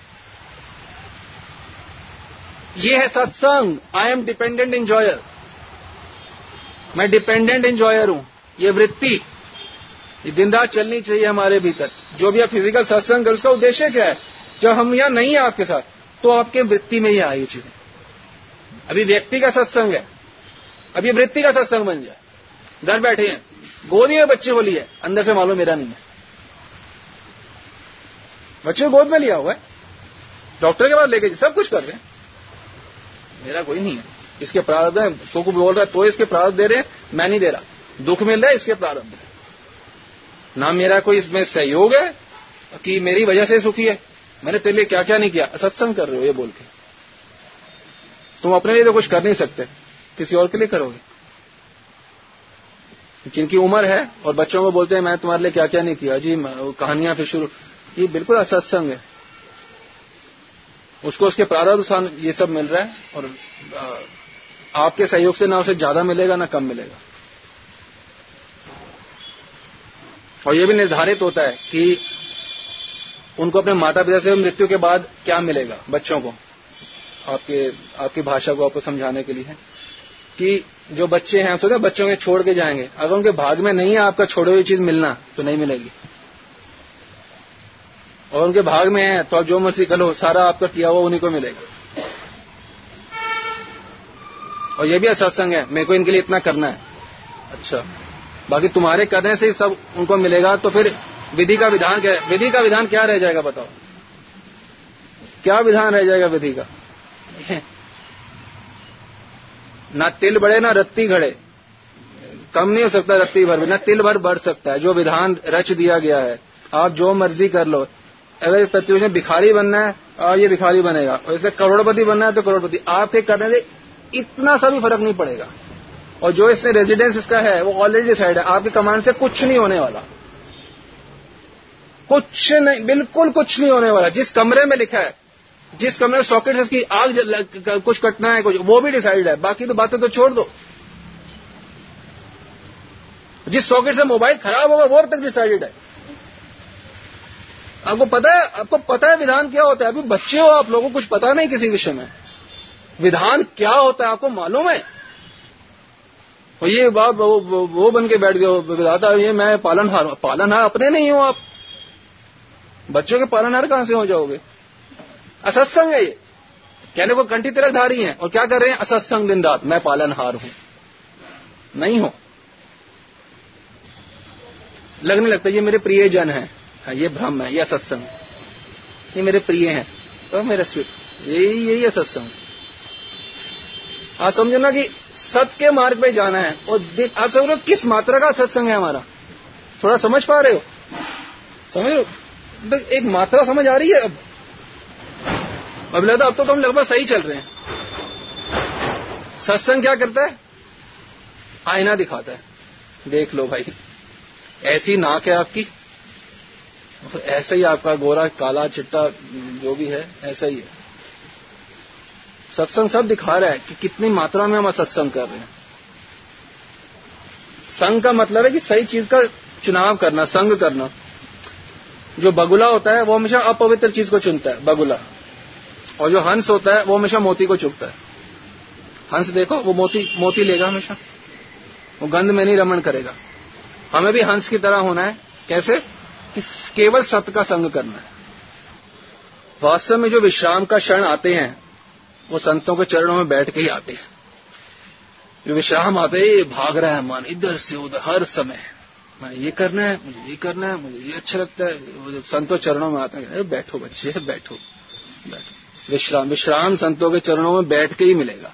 ये है सत्संग। आई एम डिपेंडेंट एंजॉयर, मैं डिपेंडेंट एंजॉयर हूं। ये वृत्ति ये दिन रात चलनी चाहिए हमारे भीतर। जो भी आप फिजिकल सत्संग कर, उसका उद्देश्य क्या है? जब हम यहां नहीं है आपके साथ, तो आपके वृत्ति में ही आई चीजें। अभी व्यक्ति का सत्संग है, अभी वृत्ति का सत्संग बन जाए। घर बैठे हैं, गोदी में बच्चे को लिया, अंदर से मालूम मेरा नहीं है, बच्चे को गोद में लिया हुआ है, डॉक्टर के पास लेके सब कुछ कर रहे हैं, मेरा कोई नहीं है। इसके प्रारब्ध है, सुख बोल रहा है तो इसके प्रारब्ध दे रहे हैं, मैं नहीं दे रहा। दुख मिल रहा है, इसके प्रारब्ध है ना। मेरा कोई इसमें सहयोग है कि मेरी वजह से सुखी है। मैंने तेरे लिए क्या क्या नहीं किया। सत्संग कर रहे हो ये बोल के, तुम अपने लिए तो कुछ कर नहीं सकते, किसी और के लिए करोगे। जिनकी उम्र है और बच्चों को बोलते हैं मैं तुम्हारे लिए क्या क्या नहीं किया जी, कहानियां फिर शुरू, ये बिल्कुल असत्संग है। उसको उसके प्रारब्ध ये सब मिल रहा है, और आपके सहयोग से ना उसे ज्यादा मिलेगा ना कम मिलेगा। और ये भी निर्धारित होता है कि उनको अपने माता पिता से मृत्यु के बाद क्या मिलेगा। बच्चों को आपकी भाषा को आपको समझाने के लिए है कि जो बच्चे हैं, सोचे बच्चों के छोड़ के जाएंगे, अगर उनके भाग में नहीं है आपका छोड़ी हुई चीज मिलना, तो नहीं मिलेगी। और उनके भाग में है तो आप जो मर्जी करो, सारा आपका किया हुआ उन्हीं को मिलेगा। और ये भी सत्संग है, मेरे को इनके लिए इतना करना है, अच्छा बाकी तुम्हारे करने से ही सब उनको मिलेगा। तो फिर विधि का विधान क्या है? विधि का विधान क्या रह जाएगा बताओ? क्या विधान रह जाएगा विधि का? ना तिल बढ़े ना रत्ती घड़े, कम नहीं हो सकता रत्ती भर भी, ना तिल भर बढ़ सकता है। जो विधान रच दिया गया है, आप जो मर्जी कर लो। अगर प्रतियोगी में भिखारी बनना है, ये भिखारी बनेगा, और इससे करोड़पति बनना है तो करोड़पति। आपके करने से इतना सा भी फर्क नहीं पड़ेगा। और जो इसने रेजिडेंस इसका है वो ऑलरेडी डिसाइड है, आपकी कमांड से कुछ नहीं होने वाला, कुछ नहीं, बिल्कुल कुछ नहीं होने वाला। जिस कमरे में लिखा है, जिस कमरे में सॉकेट से इसकी आग कुछ कटना है, कुछ वो भी डिसाइड है, बाकी तो बातें तो छोड़ दो। जिस सॉकेट से मोबाइल खराब होगा वो तक डिसाइडेड है। आपको पता है विधान क्या होता है? अभी बच्चे हो आप, लोगों को कुछ पता नहीं किसी विषय में। विधान क्या होता है आपको मालूम है? और ये बात वो बन के बैठ गए विधाता, ये मैं पालनहार हूं। पालनहार अपने नहीं हो आप, बच्चों के पालनहार कहां से हो जाओगे? असत्संग है ये। कहने को कंठी तिलकधारी हैं और क्या कर रहे हैं? असत्संग दिन रात, मैं पालनहार हूं। नहीं हो, लगने लगता है ये मेरे प्रिय जन है, ये भ्रम है, ये असत्संग, ये मेरे प्रिय हैं तो मेरे स्वीट, यही है सत्संग। आप समझो ना कि सत्य के मार्ग पे जाना है। और आप समझ रहे हो किस मात्रा का सत्संग है हमारा? थोड़ा समझ पा रहे हो? समझ रहे हो? एक मात्रा समझ आ रही है अब लगता अब तो हम लगभग सही चल रहे हैं। सत्संग क्या करता है? आईना दिखाता है, देख लो भाई, ऐसी नाक है आपकी, ऐसा ही आपका गोरा काला चिट्टा जो भी है ऐसा ही है। सत्संग सब दिखा रहा है कि कितनी मात्रा में हम सत्संग कर रहे हैं। संग का मतलब है कि सही चीज का चुनाव करना, संग करना। जो बगुला होता है वो हमेशा अपवित्र चीज को चुनता है, बगुला। और जो हंस होता है वो हमेशा मोती को चुनता है। हंस देखो, वो मोती लेगा हमेशा, वो गंध में नहीं रमण करेगा। हमें भी हंस की तरह होना है। कैसे? कि केवल सत्य का संग करना है। वास्तव में जो विश्राम का क्षण आते हैं वो संतों के चरणों में बैठ के ही आते हैं। जो विश्राम आते ही भाग रहा है मन इधर से उधर हर समय, मैं ये करना है, मुझे ये करना है, मुझे ये अच्छा लगता है। संतों चरणों में आते हैं, बैठो बच्चे, बैठो बैठो। विश्राम संतों के चरणों में बैठ के ही मिलेगा।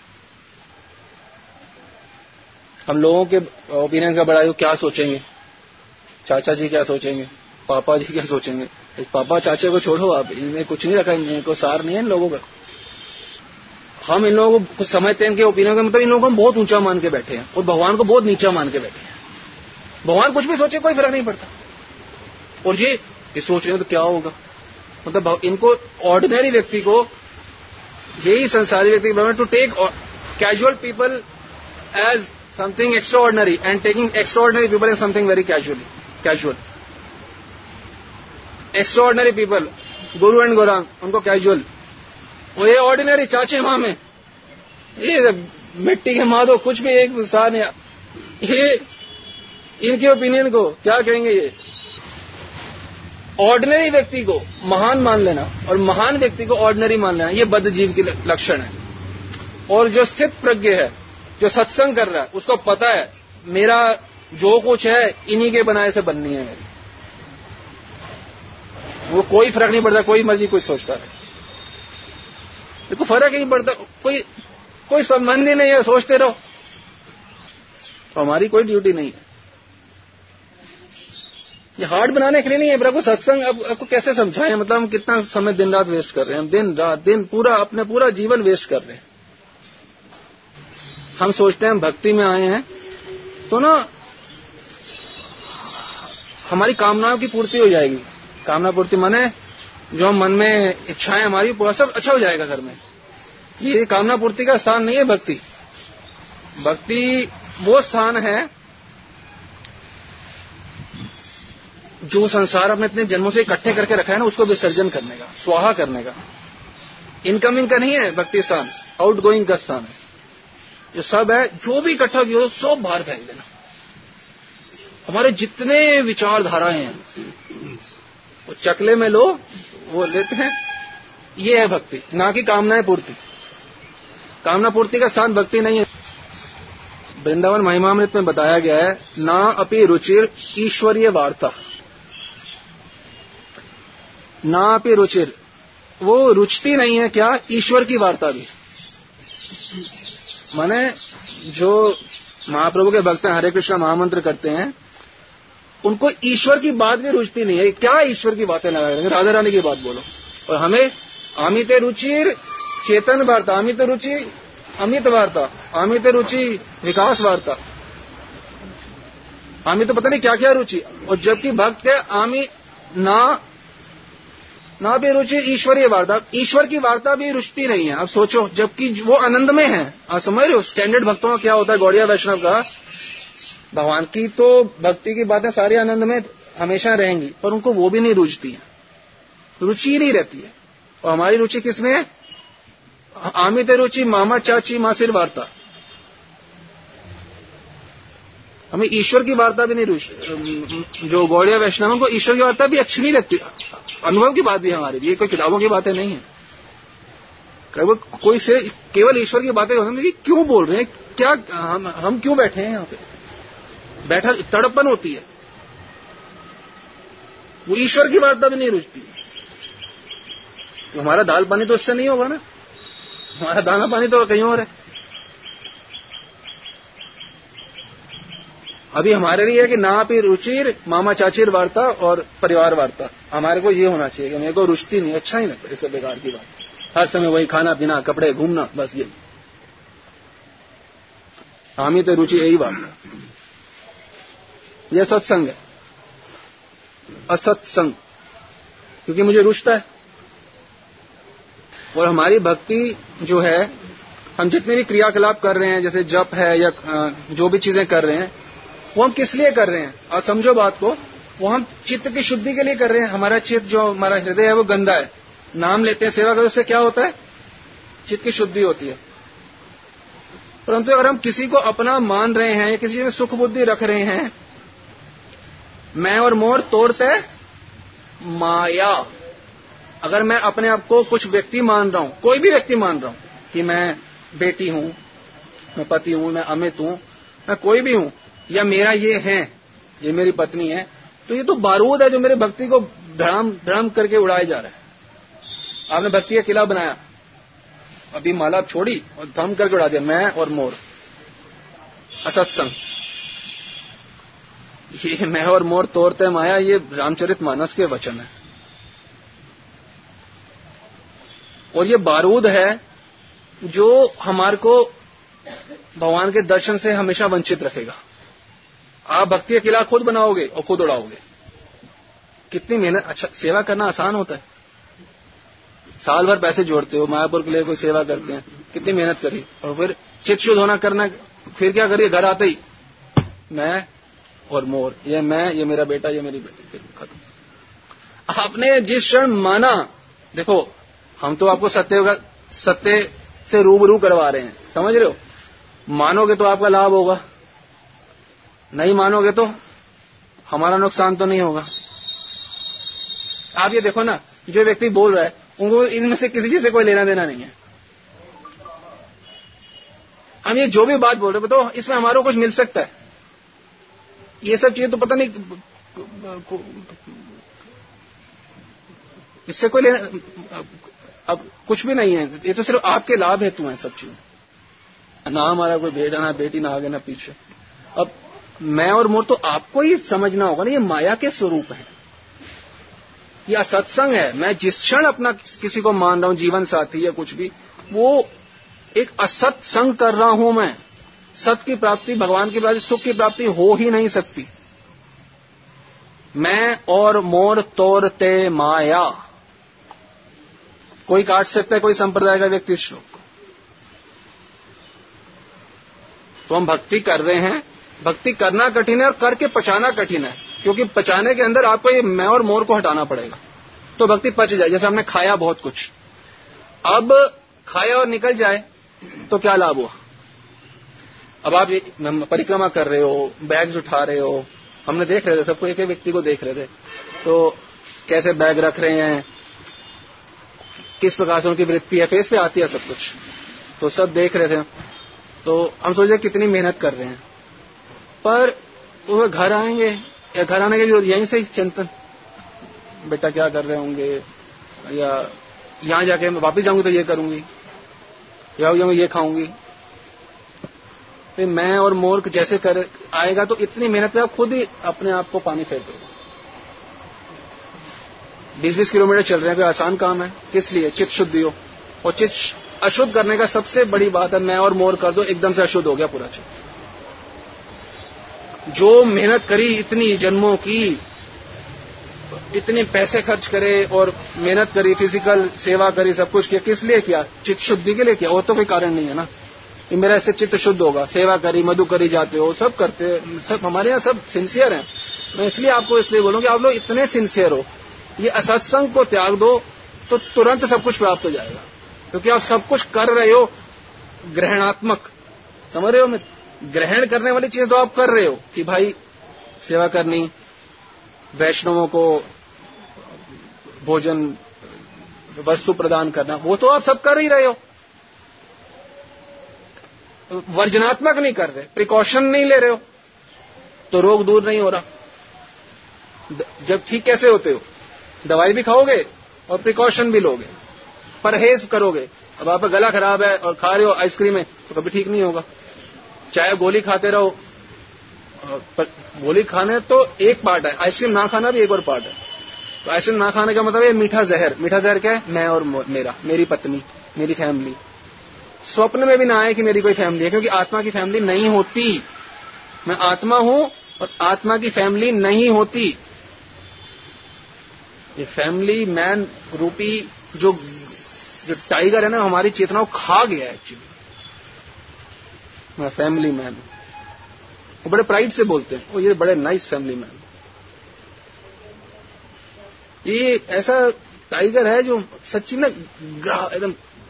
हम लोगों के ओपिनियन का बड़ा क्या सोचेंगे, चाचा जी क्या सोचेंगे, पापा जी क्या सोचेंगे। पापा चाचा को छोड़ो आप, इनमें कुछ नहीं रखा, इनको सार नहीं है इन लोगों का। हम इन लोगों को कुछ समझते हैं, इनके ओपिनियन का मतलब इन लोगों को हम बहुत ऊंचा मान के बैठे हैं और भगवान को बहुत नीचा मान के बैठे हैं। भगवान कुछ भी सोचे कोई फर्क नहीं पड़ता, और ये सोच रहे हैं तो क्या होगा। मतलब इनको ऑर्डिनरी व्यक्ति को, यही संसारी व्यक्ति to take casual people as something extraordinary and taking extraordinary people as something very casual. Extraordinary people, guru and Gaurang, उनको कैजुअल। वो ये ऑर्डिनरी चाचे मामे, ये मिट्टी के माधो, कुछ भी एक इंसान है, ये इनके ओपिनियन को क्या कहेंगे? ये ऑर्डिनरी व्यक्ति को महान मान लेना और महान व्यक्ति को ऑर्डिनरी मान लेना, ये बद्ध जीव की लक्षण है। और जो स्थित प्रज्ञ है, जो सत्संग कर रहा है, उसको पता है मेरा जो कुछ है इन्हीं के बनाए से बननी है मेरी, वो कोई फर्क नहीं पड़ता, कोई मर्जी कुछ सोचता है, देखो फर्क ही नहीं पड़ता, कोई संबंध ही नहीं है, सोचते रहो, तो हमारी कोई ड्यूटी नहीं है। ये हार्ड बनाने के लिए नहीं है, पर आपको सत्संग अब आपको कैसे समझाएं? मतलब हम कितना समय दिन रात वेस्ट कर रहे हैं, हम दिन रात दिन पूरा अपने पूरा जीवन वेस्ट कर रहे हैं। हम सोचते हैं हम भक्ति में आए हैं तो ना हमारी कामनाओं की पूर्ति हो जाएगी। कामना पूर्ति माने जो हम मन में इच्छाएं हमारी पूरा सब अच्छा हो जाएगा घर में। ये कामना पूर्ति का स्थान नहीं है भक्ति। भक्ति वो स्थान है जो संसार अपने इतने जन्मों से इकट्ठे करके रखा है ना, उसको विसर्जन करने का, स्वाहा करने का। इनकमिंग का नहीं है भक्ति स्थान, आउटगोइंग का स्थान है। जो सब है, जो भी इकट्ठा किया हो सब बाहर फेंक देना। हमारे जितने विचारधाराएं हैं वो चकले में लो, वो लेते हैं। ये है भक्ति, ना कि कामनाएं पूर्ति। कामना पूर्ति का स्थान भक्ति नहीं है। वृंदावन महिमामृत में बताया गया है, ना अपि रुचिर ईश्वरीय वार्ता। ना अपि रुचिर, वो रुचती नहीं है क्या? ईश्वर की वार्ता भी। माने जो महाप्रभु के भक्त हरे कृष्ण महामंत्र करते हैं, उनको ईश्वर की बात भी रुचती नहीं है। क्या ईश्वर की बातें लगा रहे हैं? राधा रानी की बात बोलो। और हमें अमित रुचिर चेतन वार्ता, अमित रुचि अमित वार्ता, अमित रुचि विकास वार्ता, अमित तो पता नहीं क्या क्या रुचि। और जबकि भक्त है आमी ना भी रुचि ईश्वरीय वार्ता, ईश्वर की वार्ता भी रुचती नहीं है। अब सोचो, जबकि वो आनंद में है। आप समझ रहे हो स्टैंडर्ड भक्तों का क्या होता है? गौड़िया वैष्णव का, भगवान की तो भक्ति की बातें सारी आनंद में हमेशा रहेंगी, पर उनको वो भी नहीं रुचती है, रुचि नहीं रहती है। और हमारी रुचि किसमें है? आमित रुचि मामा चाची मासिर वार्ता। हमें ईश्वर की वार्ता भी नहीं रुचि। जो गौड़िया वैष्णव को ईश्वर की वार्ता भी अच्छी नहीं लगती। अनुभव की बात भी हमारी, ये कोई किताबों की बातें नहीं है। कोई से केवल ईश्वर की बातें होती है, क्यों बोल रहे हैं? क्या हम क्यों बैठे हैं यहाँ पे? बैठा तड़पन होती है। वो ईश्वर की वार्ता भी नहीं रुचती। तो हमारा दाल पानी तो इससे नहीं होगा ना, हमारा दाना पानी तो कहीं और है। अभी हमारे लिए है कि ना भी रुचिर मामा चाचीर वार्ता और परिवार वार्ता। हमारे को ये होना चाहिए कि मेरे को रुचती नहीं, अच्छा ही लगता, इससे बेकार की बात। हर समय वही खाना पीना, कपड़े, घूमना, बस ये हामी तो रुचि यही बात। यह सत्संग है, असत्संग, क्योंकि मुझे रुचता है। और हमारी भक्ति जो है, हम जितने भी क्रियाकलाप कर रहे हैं, जैसे जप है या जो भी चीजें कर रहे हैं, वो हम किस लिए कर रहे हैं? और समझो बात को, वो हम चित्त की शुद्धि के लिए कर रहे हैं। हमारा चित्त, जो हमारा हृदय है, वो गंदा है। नाम लेते हैं, सेवा करते, उससे क्या होता है? चित्त की शुद्धि होती है। परंतु अगर हम किसी को अपना मान रहे हैं या किसी में सुख बुद्धि रख रहे हैं, मैं और मोर तोड़ते माया। अगर मैं अपने आप को कुछ व्यक्ति मान रहा हूं, कोई भी व्यक्ति मान रहा हूं कि मैं बेटी हूं, मैं पति हूं, मैं अमित हूं, मैं कोई भी हूं, या मेरा ये है, ये मेरी पत्नी है, तो ये तो बारूद है जो मेरे भक्ति को धड़ाम धड़ाम करके उड़ाए जा रहा है। आपने भक्ति का किला बनाया, अभी माला छोड़ी और धम करके उड़ा दिया, मैं और मोर। असत्संग। ये मैं और मोर तोड़ते माया, ये रामचरितमानस के वचन है। और ये बारूद है जो हमारे को भगवान के दर्शन से हमेशा वंचित रखेगा। आप भक्ति का किला खुद बनाओगे और खुद उड़ाओगे। कितनी मेहनत। अच्छा, सेवा करना आसान होता है? साल भर पैसे जोड़ते हो, मायापुर के लिए कोई सेवा करते हैं, कितनी मेहनत करी, और फिर चित्त शुद्ध होना करना, फिर क्या करिए? घर आते ही मैं और मोर, ये मैं, ये मेरा बेटा, ये मेरी बेटी, खत्म। आपने जिस क्षण माना, देखो हम तो आपको सत्य से रूबरू करवा रहे हैं, समझ रहे हो? मानोगे तो आपका लाभ होगा, नहीं मानोगे तो हमारा नुकसान तो नहीं होगा। आप ये देखो ना, जो व्यक्ति बोल रहा है उनको इनमें से किसी चीज से कोई लेना देना नहीं है। हम ये जो भी बात बोल रहे हो तो इसमें हमारा कुछ मिल सकता है, ये सब चीजें तो पता नहीं इससे कोई लेना, अब कुछ भी नहीं है, ये तो सिर्फ आपके लाभ हेतु है सब चीजें। ना हमारा कोई बेटा ना बेटी, ना आगे ना पीछे। अब मैं और मोर तो आपको ही समझना होगा ना, ये माया के स्वरूप है, ये असत्संग है। मैं जिस क्षण अपना किसी को मान रहा हूं, जीवन साथी या कुछ भी, वो एक असत्संग कर रहा हूं मैं। सत की प्राप्ति, भगवान की प्राप्ति, सुख की प्राप्ति हो ही नहीं सकती। मैं और मोर तोर ते माया, कोई काट सकता है कोई संप्रदाय का व्यक्ति श्लोक को। तो हम भक्ति कर रहे हैं, भक्ति करना कठिन है और करके पचाना कठिन है, क्योंकि पचाने के अंदर आपको ये मैं और मोर को हटाना पड़ेगा तो भक्ति पच जाए। जैसे हमने खाया बहुत कुछ, अब खाया और निकल जाए तो क्या लाभ हुआ? अब आप परिक्रमा कर रहे हो, बैग्स उठा रहे हो, हमने देख रहे थे सबको, एक एक व्यक्ति को देख रहे थे, तो कैसे बैग रख रहे हैं, किस प्रकार से उनकी वृत्ति है, फेस पे आती है सब कुछ, तो सब देख रहे थे। तो हम सोचे कितनी मेहनत कर रहे हैं, पर वो घर आएंगे या घर आने के लिए यहीं से ही चिंतन, बेटा क्या कर रहे होंगे, या यहां जाके वापिस जाऊंगी तो ये करूंगी, या ये खाऊंगी। फिर मैं और मोर जैसे कर आएगा तो इतनी मेहनत से आप खुद ही अपने आप को पानी फेर दोगे। 20-20 किलोमीटर चल रहे हैं, कोई आसान काम है? किस लिए? चित्त शुद्धि हो। और चित्त अशुद्ध करने का सबसे बड़ी बात है, मैं और मोर कर दो, एकदम से अशुद्ध हो गया पूरा चित्त। जो मेहनत करी इतनी जन्मों की, इतने पैसे खर्च करे और मेहनत करी, फिजिकल सेवा करी, सब कुछ किया, किस लिए किया? चित्त शुद्धि के लिए किया, और तो कोई कारण नहीं है ना कि मेरा इससे चित्त शुद्ध होगा। सेवा करी, मधु करी जाते हो, सब करते, सब हमारे यहाँ सब सिंसियर हैं। मैं इसलिए आपको इसलिए बोलूं कि आप लोग इतने सिंसियर हो, ये असत्संग को त्याग दो तो तुरंत सब कुछ प्राप्त हो जाएगा, क्योंकि आप सब कुछ कर रहे हो ग्रहणात्मक, समझ रहे हो? मैं ग्रहण करने वाली चीजें तो आप कर रहे हो कि भाई सेवा करनी, वैष्णवों को भोजन वस्तु प्रदान करना, वो तो आप सब कर ही रहे हो। वर्जनात्मक नहीं कर रहे, प्रिकॉशन नहीं ले रहे हो, तो रोग दूर नहीं हो रहा। जब ठीक कैसे होते हो? दवाई भी खाओगे और प्रिकॉशन भी लोगे, परहेज करोगे। अब आपका गला खराब है और खा रहे हो आइसक्रीम है तो कभी ठीक नहीं होगा। चाहे गोली खाते रहो, पर गोली खाने तो एक पार्ट है, आइसक्रीम ना खाना भी एक और पार्ट है। तो आइसक्रीम ना खाने का मतलब है मीठा जहर। मीठा जहर क्या है? मैं और मेरा, मेरी पत्नी, मेरी फैमिली। स्वप्न में भी ना आए कि मेरी कोई फैमिली है, क्योंकि आत्मा की फैमिली नहीं होती। मैं आत्मा हूं और आत्मा की फैमिली नहीं होती। ये फैमिली मैन रूपी जो टाइगर है ना, हमारी चेतना को खा गया है एक्चुअली। मैं फैमिली मैन, वो बड़े प्राइड से बोलते हैं, वो ये बड़े नाइस फैमिली मैन। ये ऐसा टाइगर है जो सच्ची में एकदम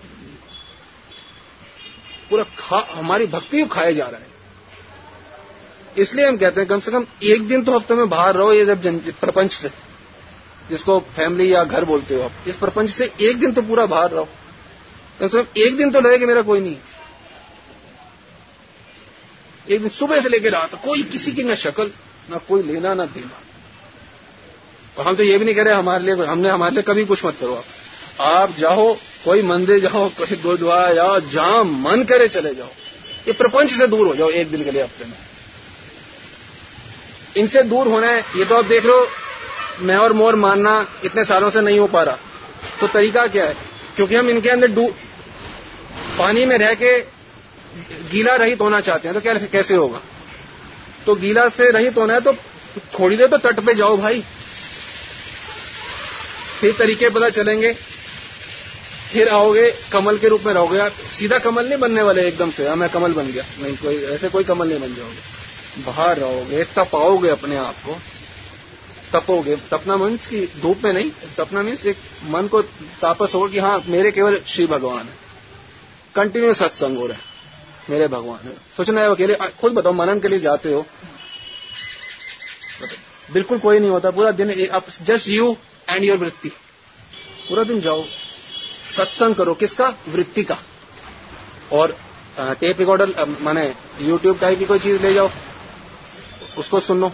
पूरा हमारी भक्ति को खाए जा रहा है। इसलिए हम कहते हैं कम से कम एक दिन तो हफ्ते में बाहर रहो, ये जब प्रपंच से, जिसको फैमिली या घर बोलते हो आप, इस प्रपंच से एक दिन तो पूरा बाहर रहो। कम से कम एक दिन तो लगे कि मेरा कोई नहीं। एक दिन सुबह से लेकर रात कोई किसी की ना शक्ल, ना कोई लेना ना देना। और हम तो ये भी नहीं कह रहे हमारे लिए, हमारे लिए कभी कुछ मत करो। आप जाओ, कोई मंदिर जाओ, कोई गुरुद्वारा जाओ, जहां मन करे चले जाओ। ये प्रपंच से दूर हो जाओ एक दिन के लिए हफ्ते में। इनसे दूर होना है, ये तो आप देख लो मैं और मोर मानना इतने सालों से नहीं हो पा रहा। तो तरीका क्या है? क्योंकि हम इनके अंदर पानी में रह के गीला रहित होना चाहते हैं, तो क्या कैसे होगा? तो गीला से रहित होना है तो थोड़ी देर तो तट पे जाओ भाई, फिर तरीके पता चलेंगे, फिर आओगे कमल के रूप में रहोगे। आप सीधा कमल नहीं बनने वाले एकदम से, मैं कमल बन गया, नहीं, कोई ऐसे कोई कमल नहीं बन जाओगे। बाहर रहोगे, तपाओगे अपने आप को, तपोगे। तपना मीन्स कि धूप में नहीं, तपना मीन्स एक मन को तापस हो कि हाँ मेरे केवल श्री भगवान है, कंटिन्यूस सत्संग हो रहा है, मेरे भगवान है। सोचना है अकेले, खुद बताओ मनन के लिए जाते हो, बिल्कुल कोई नहीं होता, पूरा दिन जस्ट यू एंड योर वृत्ति, पूरा दिन जाओ सत्संग करो। किसका? वृत्ति का। और टेप रिकॉर्डर माने यूट्यूब टाइप की कोई चीज ले जाओ, उसको सुनो,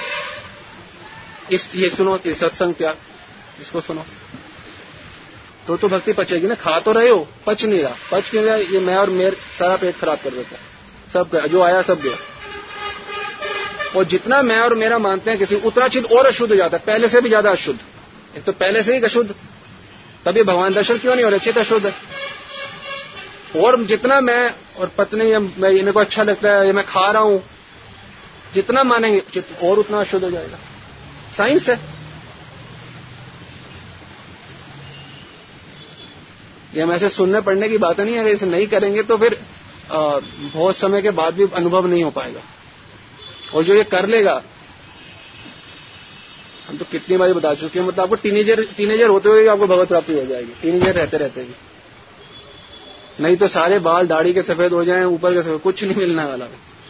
ये सुनो, इस सत्संग क्या, इसको सुनो, तो भक्ति पचेगी ना। खा तो रहे हो, पच नहीं रहा, पच नहीं रहा, ये मैं और मेरे सारा पेट खराब कर देता है, सब जो आया सब गया। और जितना मैं और मेरा मानते हैं किसी, उतना चित्त और अशुद्ध हो जाता है, पहले से भी ज्यादा अशुद्ध। एक तो पहले से ही अशुद्ध, तभी भगवान दर्शन क्यों नहीं हो रहे, चित्त अशुद्ध है। और जितना मैं और पत्नी, मेरे को अच्छा लगता है, ये मैं खा रहा हूं, जितना मानेंगे चित्त और उतना अशुद्ध हो जाएगा। साइंस है ये। हम ऐसे सुनने पढ़ने की बातें नहीं है, अगर इसे नहीं करेंगे तो फिर बहुत समय के बाद भी अनुभव नहीं हो पाएगा। और जो ये कर लेगा, हम तो कितनी बार बता चुके हैं, मतलब आपको टीनेजर होते हुए आपको भगवत प्राप्ति हो जाएगी, टीनेजर रहते रहते भी। नहीं तो सारे बाल दाढ़ी के सफेद हो जाएं, ऊपर के सफेद, कुछ नहीं मिलने वाला।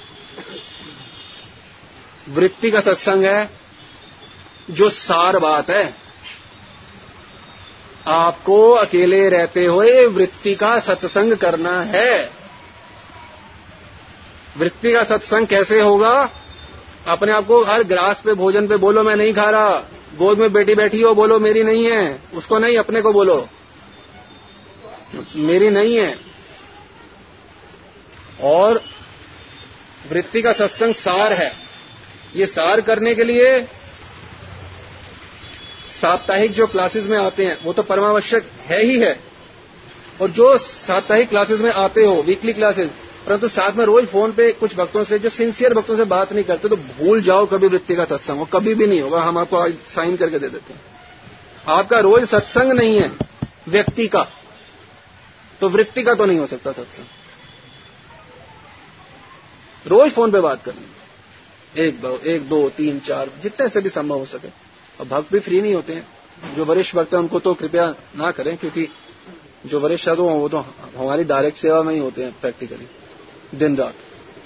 वृत्ति का सत्संग है जो सार बात है। आपको अकेले रहते हुए वृत्ति का सत्संग करना है। वृत्ति का सत्संग कैसे होगा? अपने आप को हर ग्रास पे, भोजन पे बोलो मैं नहीं खा रहा, गोद में बेटी बैठी हो बोलो मेरी नहीं है, उसको नहीं, अपने को बोलो मेरी नहीं है। और वृत्ति का सत्संग सार है। ये सार करने के लिए साप्ताहिक जो क्लासेस में आते हैं वो तो परमावश्यक है ही है। और जो साप्ताहिक क्लासेस में आते हो, वीकली क्लासेस, परंतु साथ में रोज फोन पे कुछ भक्तों से, जो सिंसियर भक्तों से बात नहीं करते, तो भूल जाओ कभी वृत्ति का सत्संग हो, कभी भी नहीं होगा। हम आपको आज साइन करके दे देते हैं। आपका रोज सत्संग नहीं है व्यक्ति का, तो वृत्ति का तो नहीं हो सकता सत्संग। रोज फोन पे बात करनी, 1 2 3 4 जितने से भी संभव हो सके। और भक्त भी फ्री नहीं होते हैं, जो वरिष्ठ भक्त हैं उनको तो कृपया ना करें, क्योंकि जो वरिष्ठ साधु हैं वो तो हमारी डायरेक्ट सेवा में ही होते हैं प्रैक्टिकली दिन रात,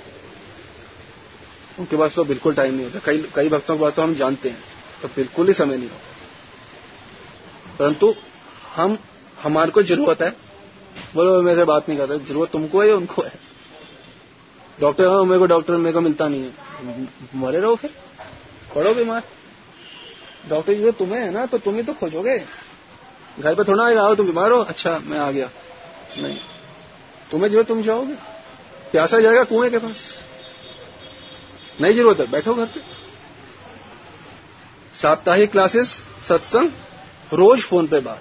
उनके पास तो बिल्कुल टाइम नहीं होता। कई भक्तों के पास तो हम जानते हैं तो बिल्कुल ही समय नहीं होता। परंतु हमारे को जरूरत है। बोलो मेरे से बात नहीं करते, जरूरत तुमको है या उनको है? डॉक्टर मेरे को मिलता नहीं है, मरे रहो फिर, पड़ो बीमार। डॉक्टर की जरूरत तुम्हें है ना, तो तुम ही तो खोजोगे। घर पे थोड़ा आओ तुम बीमार हो, अच्छा मैं आ गया, नहीं, तुम्हें जरूरत तुम जाओगे, प्यासा जाएगा कुएं के पास। नहीं जरूरत है, बैठो घर पे। साप्ताहिक क्लासेस, सत्संग, रोज फोन पे बात।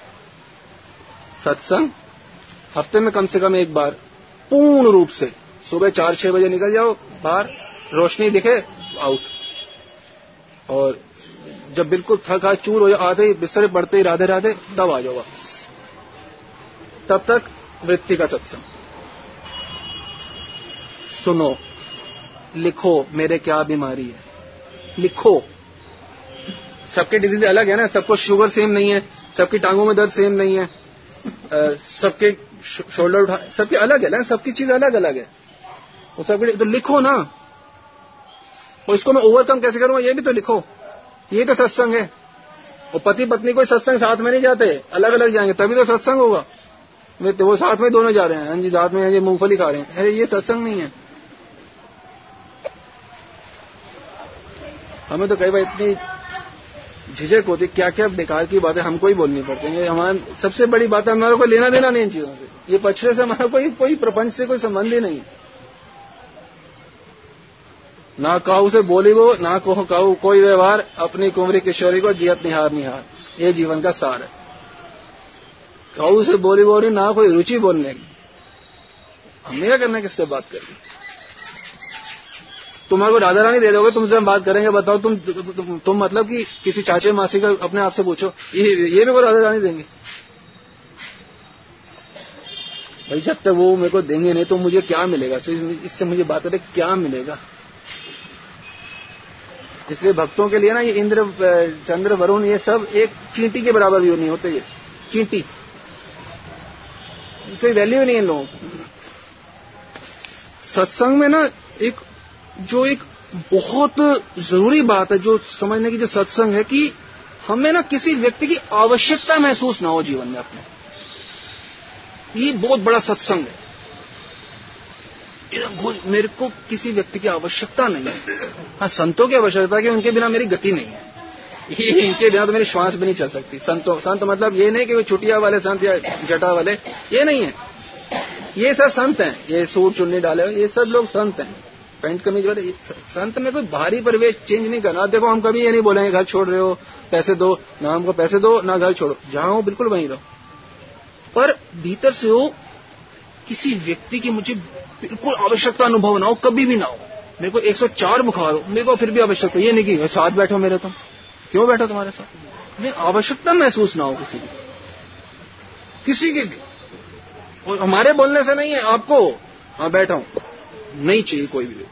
सत्संग हफ्ते में कम से कम एक बार पूर्ण रूप से, सुबह 4-6 बजे निकल जाओ बाहर, रोशनी दिखे आउट। और जब बिल्कुल थक हाथ चूर हो जाओ, आते ही बिस्तर पड़ते ही राधे राधे, तब आ जाओ वापस। तब तक वृत्ति का सत्संग सुनो, लिखो मेरे क्या बीमारी है, लिखो। सबके डिजीज अलग है ना, सबको शुगर सेम नहीं है, सबकी टांगों में दर्द सेम नहीं है, सबके शोल्डर उठा, सबके अलग है ना, सबकी चीज अलग अलग है। वो सबके तो लिखो ना। और इसको मैं ओवरकम कैसे करूंगा ये भी तो लिखो। ये तो सत्संग है। और पति पत्नी कोई सत्संग साथ में नहीं जाते, अलग अलग जाएंगे तभी तो सत्संग होगा। तो वो साथ में दोनों जा रहे हैं, हाँ जी साथ में ये मूंगफली खा रहे हैं, अरे ये सत्संग नहीं है। हमें तो कई बार इतनी झिझक होती, क्या क्या बेकार की बातें हमको ही बोलनी पड़ती है। हमारी सबसे बड़ी बात है, हमारा कोई लेना देना नहीं इन चीजों से। ये पछड़े से हमारा कोई प्रपंच से कोई संबंध ही नहीं। ना काऊ से बोली वो, ना काऊ कोई व्यवहार, अपनी कुंवरी किशोरी को जियत निहार निहार, ये जीवन का सार है। काऊ से बोली बोली, ना कोई रुचि बोलने की। हमें क्या करना, किससे बात करनी? तुम्हारे को राधा रानी दे दोगे, तुमसे हम बात करेंगे, बताओ तुम मतलब कि किसी चाचे मासी का अपने आप से पूछो, ये मेरे को राधा रानी देंगे? भाई जब तक वो मेरे को देंगे नहीं तो मुझे क्या मिलेगा? इससे मुझे बात करें क्या मिलेगा? इसलिए भक्तों के लिए ना ये इंद्र, चंद्र, वरुण, ये सब एक चींटी के बराबर भी नहीं होते। ये चींटी, कोई वैल्यू नहीं है इन लोगों को। सत्संग में ना एक बहुत जरूरी बात है जो समझने की, जो सत्संग है, कि हमें ना किसी व्यक्ति की आवश्यकता महसूस ना हो जीवन में अपने। ये बहुत बड़ा सत्संग है। मेरे को किसी व्यक्ति की आवश्यकता नहीं है। हाँ, संतों की आवश्यकता है कि उनके बिना मेरी गति नहीं है। इनके बिना तो मेरी श्वास भी नहीं चल सकती। संत मतलब ये नहीं कि वो छुटिया वाले संत या जटा वाले, ये नहीं है। ये सब संत हैं, ये सूट चुन्नी डाले, ये सब लोग संत हैं, पैंट कमीज वाले। संत में कोई भारी परिवेश चेंज नहीं करना। देखो, हम कभी ये नहीं बोलेंगे घर छोड़ रहे हो, पैसे दो, ना हमको पैसे दो, ना घर छोड़ो, जहां हो बिल्कुल वहीं रहो, पर भीतर से हो किसी व्यक्ति की मुझे बिल्कुल आवश्यकता अनुभव ना हो, कभी भी ना हो। मेरे को 104 बुखार हो, मेरे को फिर भी आवश्यकता, ये नहीं कि साथ बैठो मेरे, तुम क्यों बैठो तुम्हारे साथ, मुझे आवश्यकता महसूस ना हो किसी की भी। और हमारे बोलने से नहीं है, आपको, हाँ बैठा हूं, नहीं चाहिए कोई भी।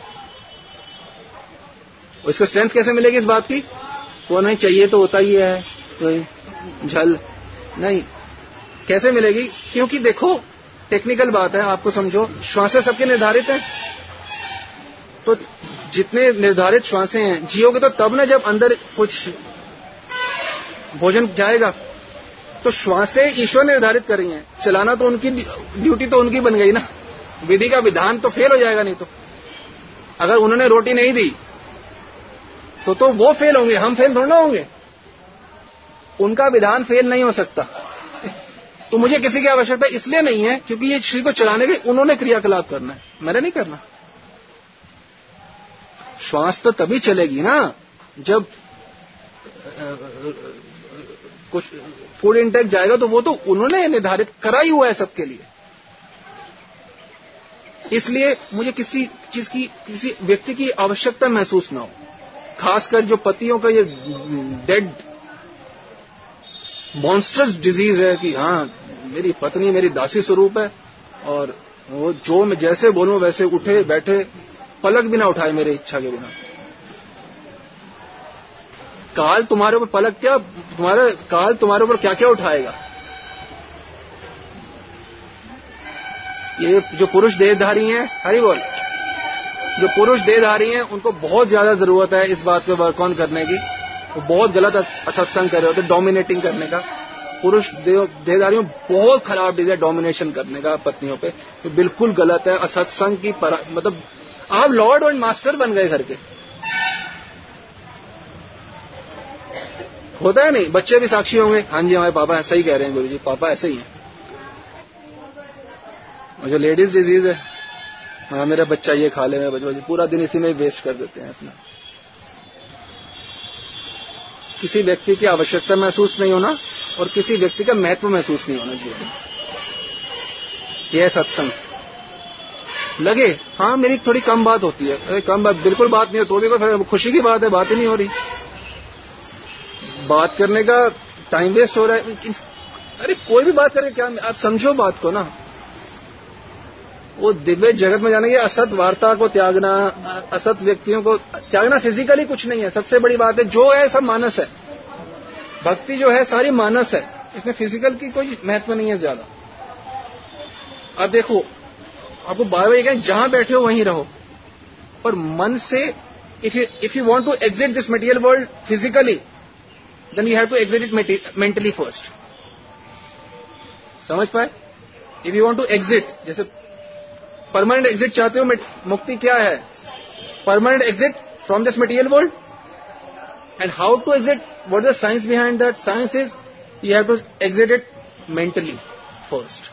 उसको स्ट्रेंथ कैसे मिलेगी इस बात की? वो नहीं चाहिए तो होता ही है, कोई झल नहीं, कैसे मिलेगी? क्योंकि देखो, टेक्निकल बात है, आपको समझो, श्वासें सबके निर्धारित हैं, तो जितने निर्धारित श्वासें हैं, जियोगे तो तब ना जब अंदर कुछ भोजन जाएगा। तो श्वासें ईश्वर निर्धारित कर रही हैं, चलाना तो उनकी ड्यूटी, तो उनकी बन गई ना। विधि का विधान तो फेल हो जाएगा। नहीं तो अगर उन्होंने रोटी नहीं दी तो वो फेल होंगे, हम फेल थोड़ा होंगे। उनका विधान फेल नहीं हो सकता। तो मुझे किसी की आवश्यकता इसलिए नहीं है क्योंकि ये शरीर को चलाने के उन्होंने क्रियाकलाप करना है, मैंने नहीं करना। श्वास तो तभी चलेगी ना जब कुछ फूड इंटेक जाएगा, तो वो तो उन्होंने निर्धारित करा ही हुआ है सबके लिए। इसलिए मुझे किसी चीज की, किसी व्यक्ति की आवश्यकता महसूस ना हो। खासकर जो पतियों का ये डेड मॉन्स्टर्स डिजीज है कि हाँ, मेरी पत्नी मेरी दासी स्वरूप है, और वो जो मैं जैसे बोलूं वैसे उठे बैठे, पलक भी ना उठाए मेरे इच्छा के बिना। काल तुम्हारे ऊपर पलक क्या, काल तुम्हारे ऊपर क्या क्या उठाएगा। ये जो पुरुष देहधारी हैं, हरि बोल, जो पुरुष देहधारी हैं उनको बहुत ज्यादा जरूरत है इस बात पे वर्क ऑन करने की। वो बहुत गलत असत्संग कर रहे होते, डोमिनेटिंग करने का। पुरुष देहधारियों बहुत खराब चीज है डोमिनेशन करने का पत्नियों पे, तो बिल्कुल गलत है। असत्संग की मतलब आप लॉर्ड और मास्टर बन गए घर के, होता है नहीं? बच्चे भी साक्षी होंगे, हाँ जी हमारे पापा ऐसा ही कह रहे हैं, गुरुजी पापा ऐसे ही हैं। और जो लेडीज डिजीज है, हाँ मेरा बच्चा ये खा ले, मेरा बच्चा, पूरा दिन इसी में वेस्ट कर देते हैं अपना। किसी व्यक्ति की आवश्यकता महसूस नहीं होना और किसी व्यक्ति का महत्व महसूस नहीं होना जीवन में, यह सत्संग। लगे हाँ मेरी थोड़ी कम बात होती है, अरे कम बात, बिल्कुल बात नहीं हो तो भी कोई खुशी की बात है, बात ही नहीं हो रही, बात करने का टाइम वेस्ट हो रहा है। अरे कोई भी बात करे क्या, आप समझो बात को ना। वो दिव्य जगत में जाने की असत वार्ता को त्यागना, असत व्यक्तियों को त्यागना फिजिकली कुछ नहीं है। सबसे बड़ी बात है जो है सब मानस है, भक्ति जो है सारी मानस है, इसमें फिजिकल की कोई महत्व नहीं है ज्यादा। अब देखो आपको बार बार ये कहें जहां बैठे हो वहीं रहो, पर मन से if you want to exit this material world physically, then you have to exit it mentally first. समझ पाए? If you want to exit, जैसे परमानेंट एग्जिट चाहते हो, मुक्ति क्या है? Permanent exit from this material world. And how to exit, what is the science behind that? Science is you have to exit it mentally first.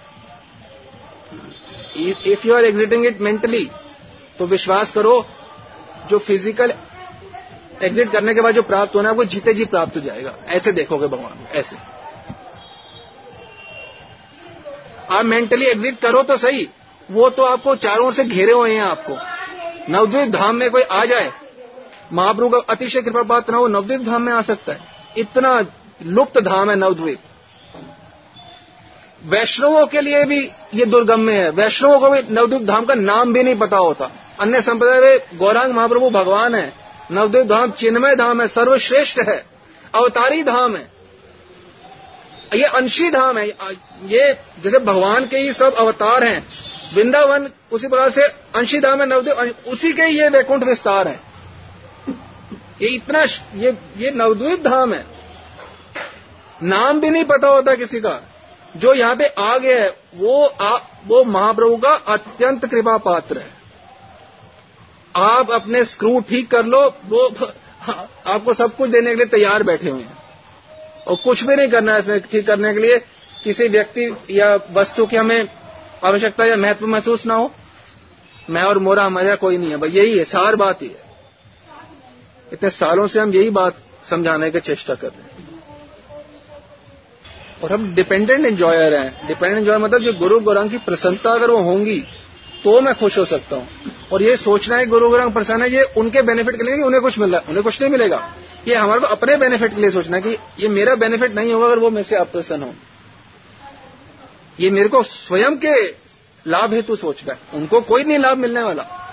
If you are exiting it mentally, तो विश्वास करो जो physical exit करने के बाद जो प्राप्त होना है वो जीते जी प्राप्त हो जाएगा। ऐसे देखोगे भगवान, ऐसे। आप मेंटली एग्जिट करो तो सही, वो तो आपको चारों ओर से घेरे हुए हैं। आपको नवद्वीप धाम में कोई आ जाए, महाप्रभु का अतिशय कृपा पात्र ना हो, नवद्वीप धाम में आ सकता है। इतना लुप्त धाम है नवद्वीप। वैष्णवों के लिए भी ये दुर्गम्य है, वैष्णवों को भी नवद्वीप धाम का नाम भी नहीं पता होता। अन्य संप्रदाय में गौरांग महाप्रभु भगवान है, नवद्वीप धाम चिन्मय धाम है, सर्वश्रेष्ठ है, अवतारी धाम है, ये अंशी धाम है। ये जैसे भगवान के ही सब अवतार हैं, वृंदावन उसी प्रकार से अंशी धाम है, नवद्वीप उसी के ये वैकुंठ विस्तार है। ये इतना ये नवद्वीप धाम है, नाम भी नहीं पता होता किसी का। जो यहाँ पे आ गया है वो महाप्रभु का अत्यंत कृपा पात्र है। आप अपने स्क्रू ठीक कर लो, वो आपको सब कुछ देने के लिए तैयार बैठे हुए हैं, और कुछ भी नहीं करना है इसमें ठीक करने के लिए। किसी व्यक्ति या वस्तु की हमें आवश्यकता या महत्व महसूस ना हो। मैं और मोरा हमारा कोई नहीं है, भाई यही है, सार बात ही है। इतने सालों से हम यही बात समझाने की चेष्टा कर रहे हैं। और हम डिपेंडेंट एंजॉयर हैं। डिपेंडेंट एंजॉयर मतलब जो गुरु गौरांग की प्रसन्नता अगर वो होंगी तो मैं खुश हो सकता हूं। और ये सोचना है गुरु गौरांग प्रसन्न है, ये उनके बेनिफिट के लिए कि उन्हें कुछ मिल रहा है, उन्हें कुछ नहीं मिलेगा। ये हमारे को अपने बेनिफिट के लिए सोचना कि ये मेरा बेनिफिट नहीं होगा अगर वो मेरे से अप्रसन्न हो। ये मेरे को स्वयं के लाभ हेतु सोचना है, उनको कोई नहीं लाभ मिलने वाला।